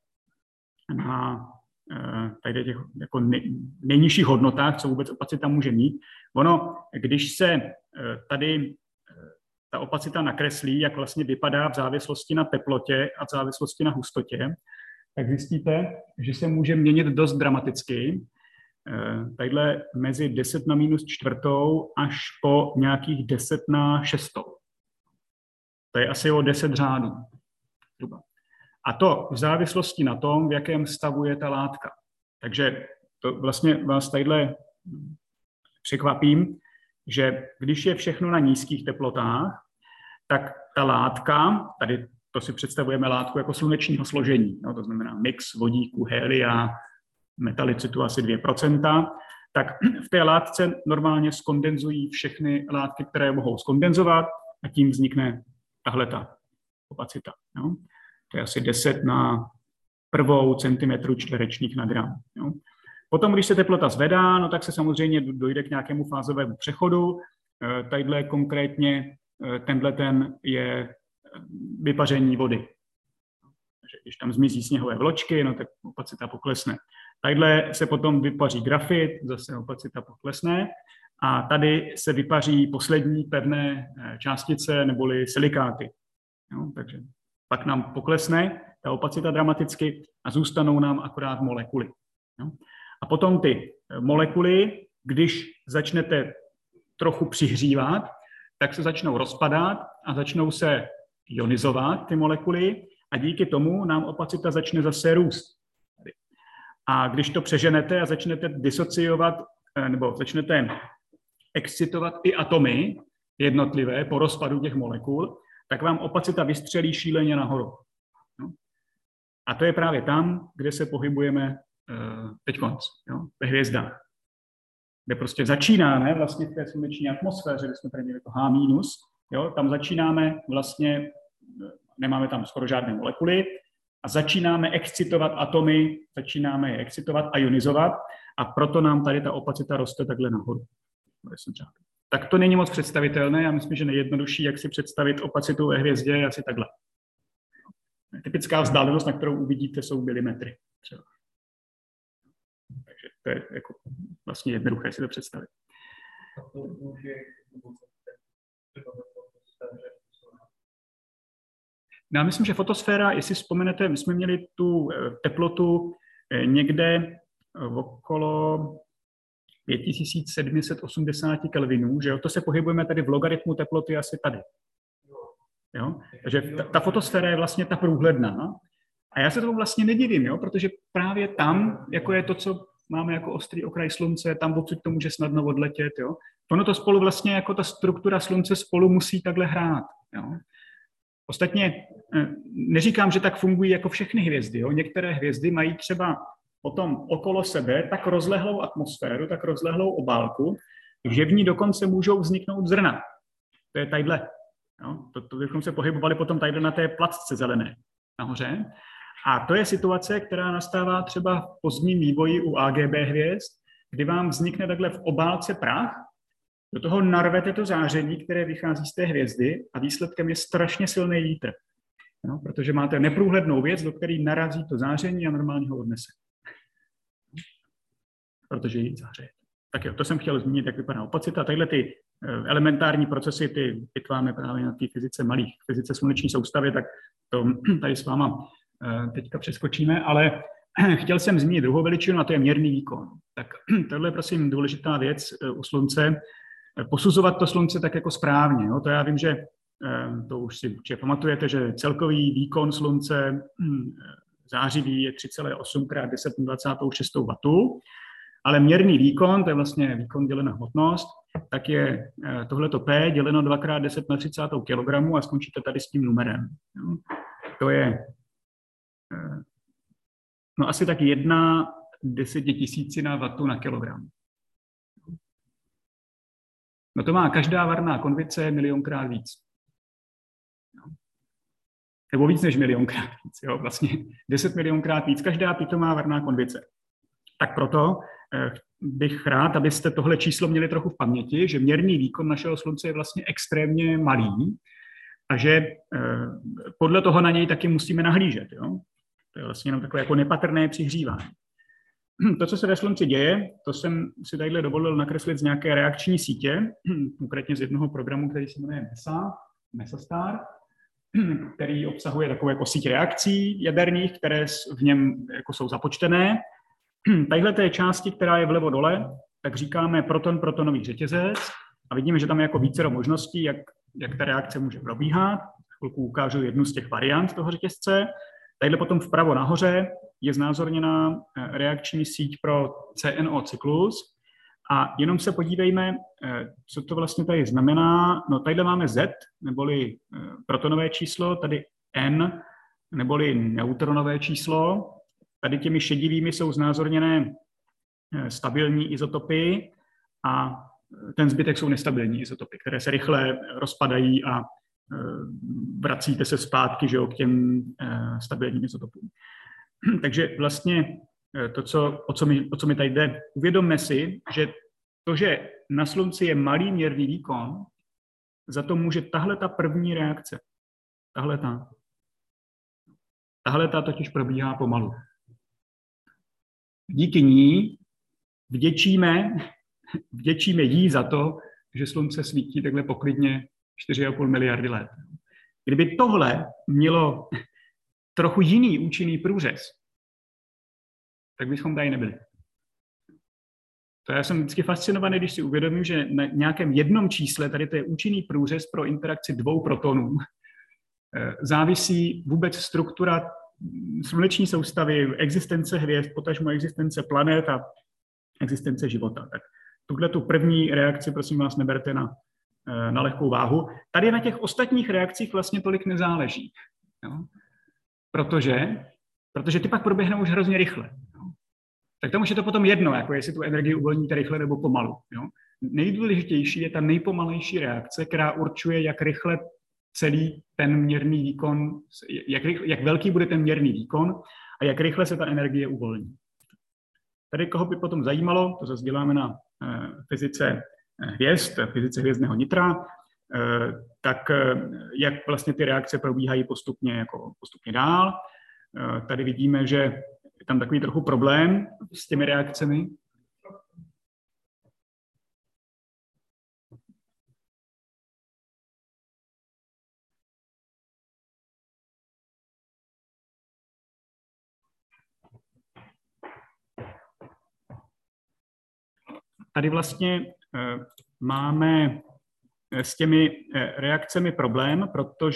na tady těch jako nejnižších hodnotách, co vůbec opacita může mít. Ono, když se tady ta opacita nakreslí, jak vlastně vypadá v závislosti na teplotě a v závislosti na hustotě, tak zjistíte, že se může měnit dost dramaticky. Tadyhle mezi 10 na -4 až po nějakých 10 na 6. To je asi o 10 řádů. A to v závislosti na tom, v jakém stavu je ta látka. Takže to vlastně vás tadyhle překvapím, že když je všechno na nízkých teplotách, tak ta látka, tady to si představujeme látku jako slunečního složení, no, to znamená mix vodíku, helia, metalicitu asi 2%, tak v té látce normálně skondenzují všechny látky, které mohou skondenzovat a tím vznikne tahleta opacita. No. To je asi 10 na 1 centimetru čtverečních na gram. Jo. Potom, když se teplota zvedá, no tak se samozřejmě dojde k nějakému fázovému přechodu. Tadyhle konkrétně tenhle je vypaření vody. Takže když tam zmizí sněhové vločky, no tak opacita poklesne. Tadyhle se potom vypaří grafit, zase opacita poklesne. A tady se vypaří poslední pevné částice neboli silikáty. Jo, takže pak nám poklesne ta opacita dramaticky a zůstanou nám akorát molekuly. Jo. A potom ty molekuly, když začnete trochu přihřívat, tak se začnou rozpadat a začnou se ionizovat ty molekuly a díky tomu nám opacita začne zase růst. A když to přeženete a začnete disociovat nebo začnete excitovat i atomy jednotlivé po rozpadu těch molekul, tak vám opacita vystřelí šíleně nahoru. No. A to je právě tam, kde se pohybujeme teďkonc, ve hvězdách. Kde prostě začínáme vlastně v té sluneční atmosféře, kde jsme tady měli to H-, jo, tam začínáme vlastně, nemáme tam skoro žádné molekuly, a začínáme excitovat atomy, začínáme je excitovat a ionizovat a proto nám tady ta opacita roste takhle nahoru. Tak to není moc představitelné, já myslím, že nejjednodušší, jak si představit opacitu ve hvězdě, je asi takhle. Typická vzdálenost, na kterou uvidíte, jsou milimetry. Třeba. Takže to je jako vlastně jednoduché si to představit. No, já myslím, že fotosféra, jestli vzpomenete, my jsme měli tu teplotu někde okolo 5780 kelvinů, že jo? To se pohybujeme tady v logaritmu teploty asi tady. Jo? Takže ta fotosféra je vlastně ta průhledná. A já se tomu vlastně nedivím, jo? Protože právě tam, jako je to, co máme jako ostrý okraj slunce, tam odsud to může snadno odletět. Jo? Ono to spolu vlastně, jako ta struktura slunce spolu musí takhle hrát. Jo? Ostatně neříkám, že tak fungují jako všechny hvězdy. Jo? Některé hvězdy mají třeba potom okolo sebe tak rozlehlou atmosféru, tak rozlehlou obálku, že v ní dokonce můžou vzniknout zrna. To je tadyhle. Jo? To bychom se pohybovali potom tadyhle na té placce zelené nahoře. A to je situace, která nastává třeba v pozdním vývoji u AGB hvězd, kdy vám vznikne takhle v obálce prach, do toho narvete to záření, které vychází z té hvězdy a výsledkem je strašně silný vítr. No, protože máte neprůhlednou věc, do které narazí to záření a normálně ho odnese. Protože ji zahřeje. Tak jo, to jsem chtěl zmínit, jak vypadá opacita. Tadyhle ty elementární procesy, ty vytváme právě na té fyzice malých, fyzice sluneční soustavy, tak to tady s váma teďka přeskočíme, ale chtěl jsem zmínit druhou veličinu, a to je měrný výkon. Tak tohle je prosím důležitá věc u Slunce. Posuzovat to Slunce tak jako správně. Jo? To já vím, že to už si pamatujete, že celkový výkon Slunce zářivý je 3,8 × 1026 W, ale měrný výkon, to je vlastně výkon děleno hmotnost, tak je tohleto P děleno 2 × 1030 kg a skončíte tady s tím numerem. Jo? To je no asi tak 1/10 000 W na kilogram. No to má každá varná konvice milionkrát víc. Nebo víc než milionkrát víc. Jo? Vlastně 10 milionkrát víc. Každá pitomá varná konvice. Tak proto bych rád, abyste tohle číslo měli trochu v paměti, že měrný výkon našeho Slunce je vlastně extrémně malý a že podle toho na něj taky musíme nahlížet. Jo? To je vlastně jenom takové jako nepatrné přihřívání. To, co se ve Slunci děje, to jsem si tadyhle dovolil nakreslit z nějaké reakční sítě, konkrétně z jednoho programu, který se jmenuje MESASTAR, který obsahuje takovou jako síť reakcí jaderných, které v něm jako jsou započtené. Tadyhle té části, která je vlevo dole, tak říkáme proton-protonový řetězec a vidíme, že tam je jako vícero možností, jak ta reakce může probíhat. Chvilku ukážu jednu z těch variant toho řetězce. Tadyhle potom vpravo nahoře je znázorněná reakční síť pro CNO cyklus a jenom se podívejme, co to vlastně tady znamená. No tadyhle máme Z, neboli protonové číslo, tady N, neboli neutronové číslo. Tady těmi šedivými jsou znázorněné stabilní izotopy a ten zbytek jsou nestabilní izotopy, které se rychle rozpadají a vracíte se zpátky, že jo, k těm stabilním izotopům. Takže vlastně to, o co mi tady jde, uvědomme si, že to, že na Slunci je malý měrný výkon, za to může tahle ta první reakce. Tahle ta totiž probíhá pomalu. Díky ní vděčíme jí za to, že Slunce svítí takhle poklidně 4,5 miliardy let. Kdyby tohle mělo trochu jiný účinný průřez, tak bychom tady nebyli. To já jsem vždycky fascinovaný, když si uvědomím, že na nějakém jednom čísle, tady to je účinný průřez pro interakci dvou protonů, závisí vůbec struktura sluneční soustavy, existence hvězd, potažmo existence planet a existence života. Tak tuhle tu první reakci, prosím vás, neberte na lehkou váhu. Tady na těch ostatních reakcích vlastně tolik nezáleží. Jo? Protože ty pak proběhnou už hrozně rychle. Jo? Tak tam už je to potom jedno, jako jestli tu energii uvolníte rychle nebo pomalu. Jo? Nejdůležitější je ta nejpomalejší reakce, která určuje, jak rychle celý ten měrný výkon, jak velký bude ten měrný výkon a jak rychle se ta energie uvolní. Tady, koho by potom zajímalo, to zase děláme na fyzice hvězd, fyzice hvězdného nitra, tak jak vlastně ty reakce probíhají postupně dál. Tady vidíme, že je tam takový trochu problém s těmi reakcemi. Tady vlastně máme s těmi reakcemi problém,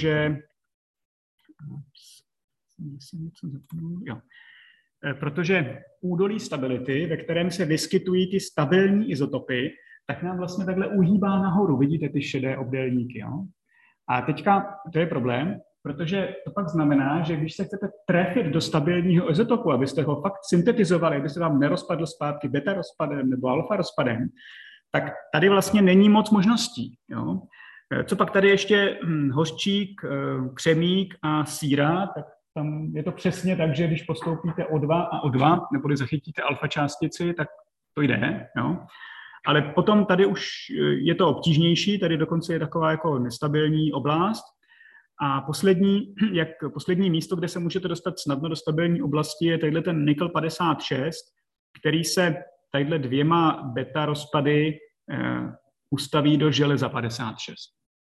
protože údolí stability, ve kterém se vyskytují ty stabilní izotopy, tak nám vlastně takhle uhýbá nahoru. Vidíte ty šedé obdélníky. Jo? A teďka to je problém, protože to pak znamená, že když se chcete trefit do stabilního izotopu, abyste ho fakt syntetizovali, aby se vám nerozpadl zpátky beta rozpadem nebo alfa rozpadem, tak tady vlastně není moc možností. Jo? Co pak tady ještě hořčík, křemík a síra, tak tam je to přesně tak, že když postoupíte O2 a O2, nebo zachytíte alfa částici, tak to jde. Jo? Ale potom tady už je to obtížnější, tady dokonce je taková jako nestabilní oblast. A poslední místo, kde se můžete dostat snadno do stabilní oblasti, je tadyhle ten nikl 56, který se tadyhle dvěma beta rozpady ustaví do železa 56.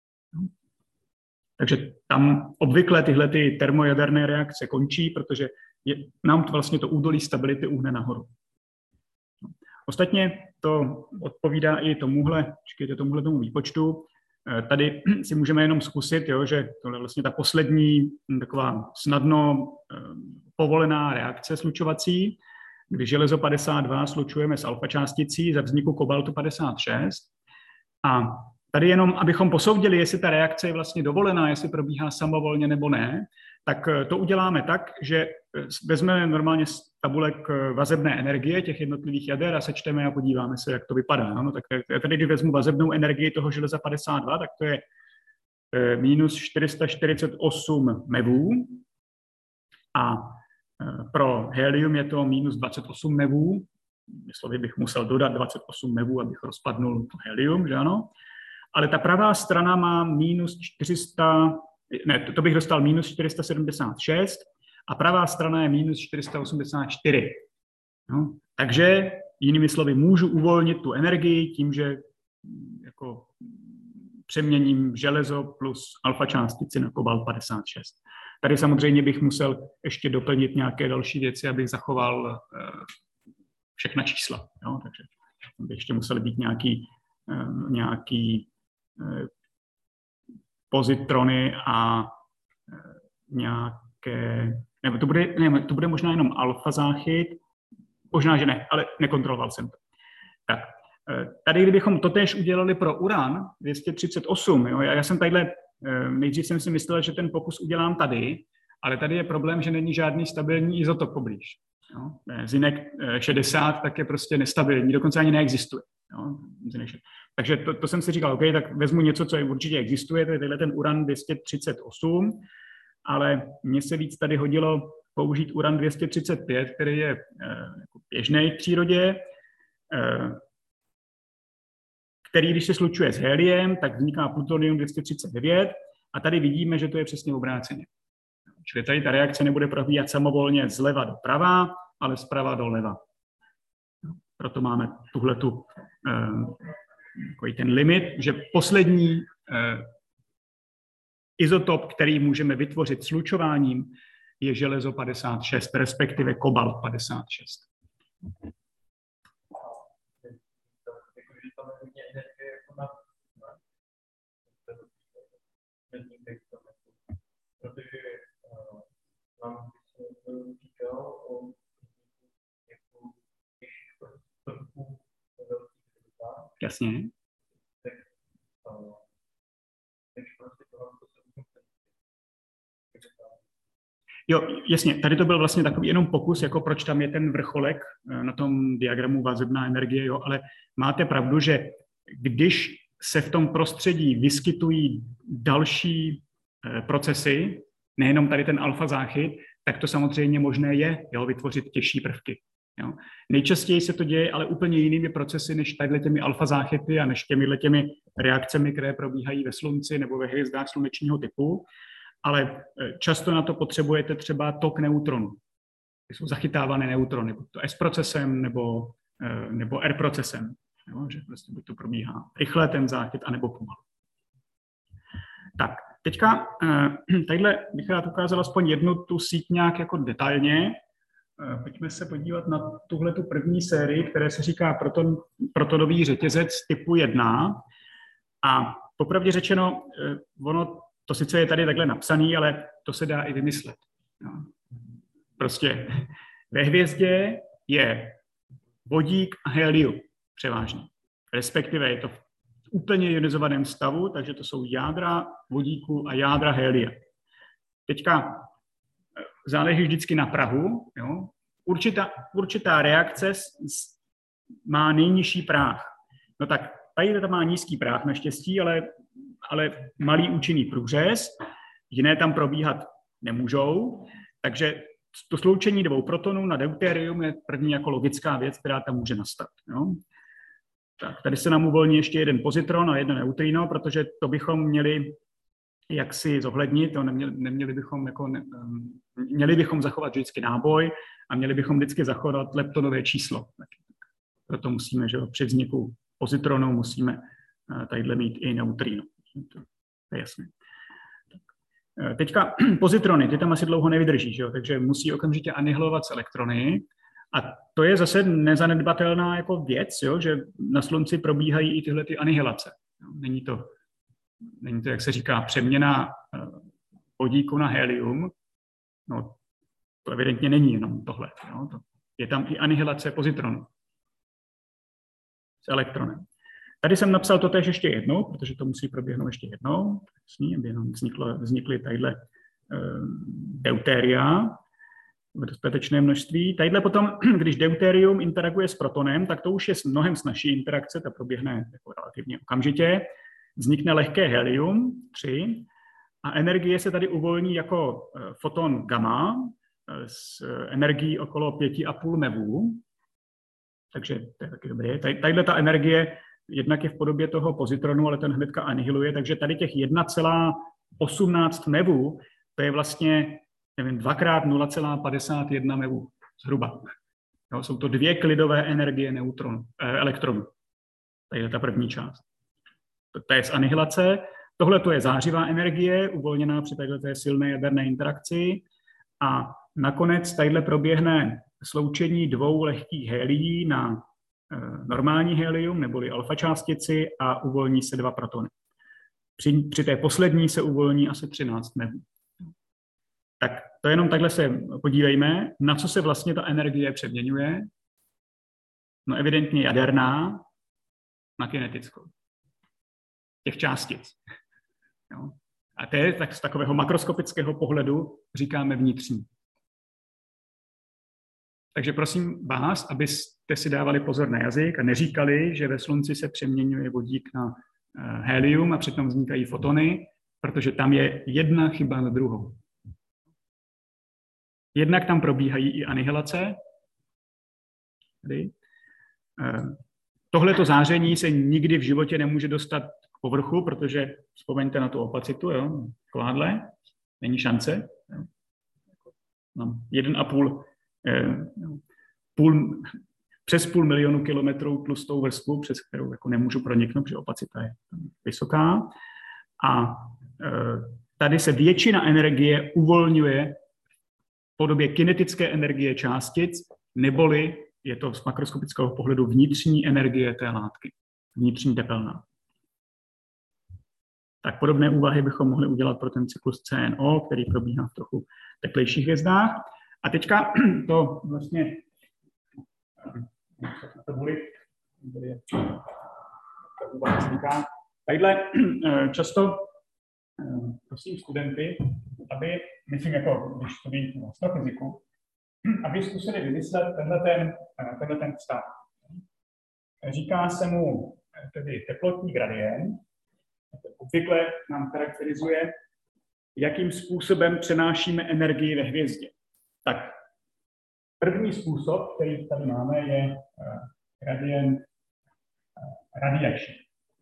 Takže tam obvykle tyhle ty termojaderné reakce končí, protože nám to vlastně to údolí stability uhne nahoru. Ostatně to odpovídá i tomuhle tomu výpočtu. Tady si můžeme jenom zkusit, jo, že tohle je vlastně ta poslední taková snadno povolená reakce slučovací, kdy železo 52 slučujeme s alfa částicí za vzniku kobaltu 56. A tady jenom, abychom posoudili, jestli ta reakce je vlastně dovolená, jestli probíhá samovolně nebo ne, tak to uděláme tak, že vezmeme normálně z tabulek vazebné energie těch jednotlivých jader a sečteme a podíváme se, jak to vypadá. No, tak já tady, když vezmu vazebnou energii toho železa 52, tak to je minus 448 MeV a pro helium je to minus 28 MeV. Slovy bych musel dodat 28 MeV, abych rozpadnul to helium, že ano? Ale ta pravá strana má minus 400, ne, to bych dostal minus 476 a pravá strana je minus 484. No, takže jinými slovy můžu uvolnit tu energii tím, že jako přeměním železo plus alfa částici na kobalt 56. Tady samozřejmě bych musel ještě doplnit nějaké další věci, abych zachoval všechna čísla. Jo? Takže by ještě musely být nějaký pozitrony a nějaké, nebo to bude možná jenom alfa záchyt, možná, že ne, ale nekontroloval jsem to. Tak, tady kdybychom totéž udělali pro uran 238, jo, já jsem tadyhle, nejdřív jsem si myslel, že ten pokus udělám tady, ale tady je problém, že není žádný stabilní izotop poblíž. Jo. Zinek 60 tak je prostě nestabilní, dokonce ani neexistuje. Jo. Takže to jsem si říkal, OK, tak vezmu něco, co určitě existuje, to je tenhle ten uran 238, ale mně se víc tady hodilo použít uran 235, který je jako běžný v přírodě, který, když se slučuje s heliem, tak vzniká plutonium 239 a tady vidíme, že to je přesně obráceně. Čili tady ta reakce nebude probíhat samovolně zleva doprava, ale zprava doleva. Proto máme tuhletu ten limit, že poslední izotop, který můžeme vytvořit slučováním, je železo 56, respektive kobalt 56. Protože nám říkal o jasně. Jo, jasně, tady to byl vlastně takový jenom pokus, jako proč tam je ten vrcholek na tom diagramu vazebná energie, jo, ale máte pravdu, že když se v tom prostředí vyskytují další procesy, nejenom tady ten alfa záchyt, tak to samozřejmě možné je, jo, vytvořit těžší prvky. Jo. Nejčastěji se to děje ale úplně jinými procesy, než tady těmi alfa záchyty a než těmi reakcemi, které probíhají ve Slunci nebo ve hvězdách slunečního typu, ale často na to potřebujete třeba tok neutronů. Jsou zachytávané neutrony, buď to S procesem nebo R procesem. Jo, že prostě buď to probíhá rychle ten záchyt, anebo pomalu. Tak, teďka tadyhle bych rád ukázal aspoň jednu tu síť nějak jako detailně. Pojďme se podívat na tuhletu první sérii, které se říká protonový řetězec typu 1. A popravdě řečeno, ono to sice je tady takhle napsaný, ale to se dá i vymyslet. No. Prostě ve hvězdě je vodík a helium převážně. Respektive je to v úplně ionizovaném stavu, takže to jsou jádra vodíku a jádra helia. Teďka záleží vždycky na prahu. Jo. Určitá reakce má nejnižší práh. No tak tady to má nízký práh naštěstí, ale malý účinný průřez, jiné tam probíhat nemůžou, takže to sloučení dvou protonů na deutérium je první jako logická věc, která tam může nastat. Jo. Tak, tady se nám uvolní ještě jeden pozitron a jedno neutrino, protože to bychom měli jaksi zohlednit, měli bychom zachovat vždycky náboj a měli bychom vždycky zachovat leptonové číslo. Proto musíme, že při vzniku pozitronu musíme tadyhle mít i neutrino. To je jasné. Teďka pozitrony, ty tam asi dlouho nevydrží, že jo? Takže musí okamžitě anihilovat s elektrony. A to je zase nezanedbatelná jako věc, jo? Že na Slunci probíhají i tyhle ty anihilace. Není to, jak se říká, přeměna vodíku na helium. No, to evidentně není jenom tohle. Jo? Je tam i anihilace pozitronů s elektronem. Tady jsem napsal to též ještě jednou, protože to musí proběhnout ještě jednou, aby jenom vznikly tadyhle deutéria v dostatečné množství. Tadyhle potom, když deutérium interaguje s protonem, tak to už je mnohem snazší interakce, ta proběhne jako relativně okamžitě. Vznikne lehké helium 3 a energie se tady uvolní jako foton gamma s energií okolo 5,5 MeV. Takže to je taky dobré. Tadyhle ta energie jednak je v podobě toho pozitronu, ale ten hnedka anihiluje, takže tady těch 1,18 MeV, to je vlastně, nevím, 2x 0,51 MeV zhruba. Jo, jsou to 2 klidové energie elektronů. Tady je ta první část. To je z anihilace. Tohle to je zářivá energie, uvolněná při této silné jaderné interakci. A nakonec tadyhle proběhne sloučení 2 lehkých helií na normální helium, neboli alfa částici, a uvolní se 2 protony. Při té poslední se uvolní asi 13 MeV. Tak to jenom takhle se podívejme, na co se vlastně ta energie přeměňuje. No evidentně jaderná na kinetickou. Těch částic. Jo. A to je tak z takového makroskopického pohledu říkáme vnitřní. Takže prosím vás, abyste si dávali pozor na jazyk a neříkali, že ve Slunci se přeměňuje vodík na helium a přitom vznikají fotony, protože tam je jedna chyba na druhou. Jednak tam probíhají i anihilace. Tohleto záření se nikdy v životě nemůže dostat k povrchu, protože vzpomeňte na tu opacitu, jo, kvádle, není šance. Jo. Mám 1,5 přes 0,5 milionu kilometrů tlustou vrstvu, přes kterou jako nemůžu proniknout, protože opacita je vysoká. A tady se většina energie uvolňuje v podobě kinetické energie částic, neboli je to z makroskopického pohledu vnitřní energie té látky, vnitřní tepelná. Tak podobné úvahy bychom mohli udělat pro ten cyklus CNO, který probíhá v trochu teplejších hvězdách. A teďka to vlastně tadyhle často prosím studenty, aby, myslím jako když studují astrofyziku, aby zkusili vymyslet tenhle ten stav. Říká se mu tedy teplotní gradient. Obvykle nám charakterizuje, jakým způsobem přenášíme energii ve hvězdě. Tak první způsob, který tady máme, je gradient radiační.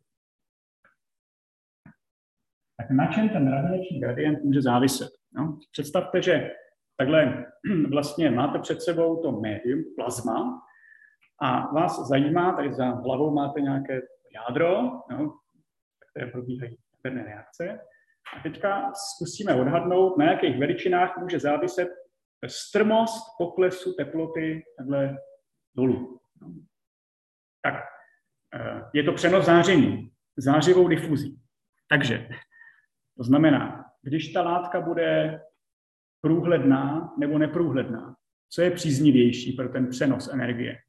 Tak na čem ten radiační gradient může záviset? No, představte, že takhle vlastně máte před sebou to médium, plazma, a vás zajímá, tady za hlavou máte nějaké jádro, no, které probíhají jaderné reakce. A teďka zkusíme odhadnout, na jakých veličinách může záviset strmost poklesu teploty takhle dolů. Tak je to přenos záření, zářivou difuzí. Takže to znamená, když ta látka bude průhledná nebo neprůhledná, co je příznivější pro ten přenos energie?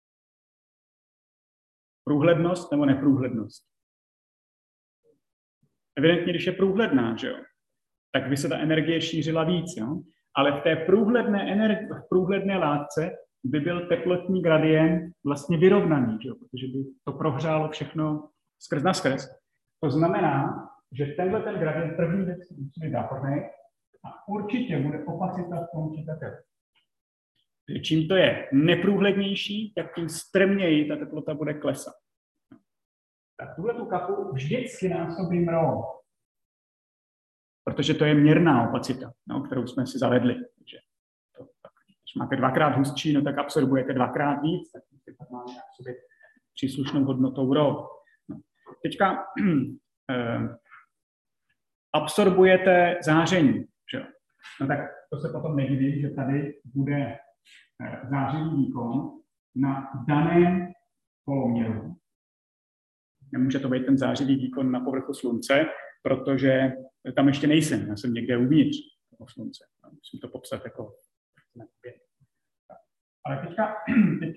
Průhlednost nebo neprůhlednost? Evidentně, když je průhledná, že jo, tak by se ta energie šířila víc, jo? Ale v té průhledné látce by byl teplotní gradient vlastně vyrovnaný, že jo? Protože by to prohřálo všechno skrz na skrz. To znamená, že tenhle ten gradient první věc musí být záporný a určitě bude opacita skončit také. Čím to je neprůhlednější, tak tím strmněji ta teplota bude klesat. Tak tuhletu kapu vždycky násobím rho. Protože to je měrná opacita, no, kterou jsme si zavedli. Takže když máte 2x hustší, no, tak absorbujete 2x víc, tak máme násobit příslušnou hodnotou rho. No. Teďka, absorbujete záření. Že? No tak to se potom nevidí, že tady bude zářivý výkon na daném poloměru. Nemůže to být ten zářivý výkon na povrchu slunce, protože tam ještě nejsem. Já jsem někde uvnitř toho slunce. Musím to popsat jako. Ale teď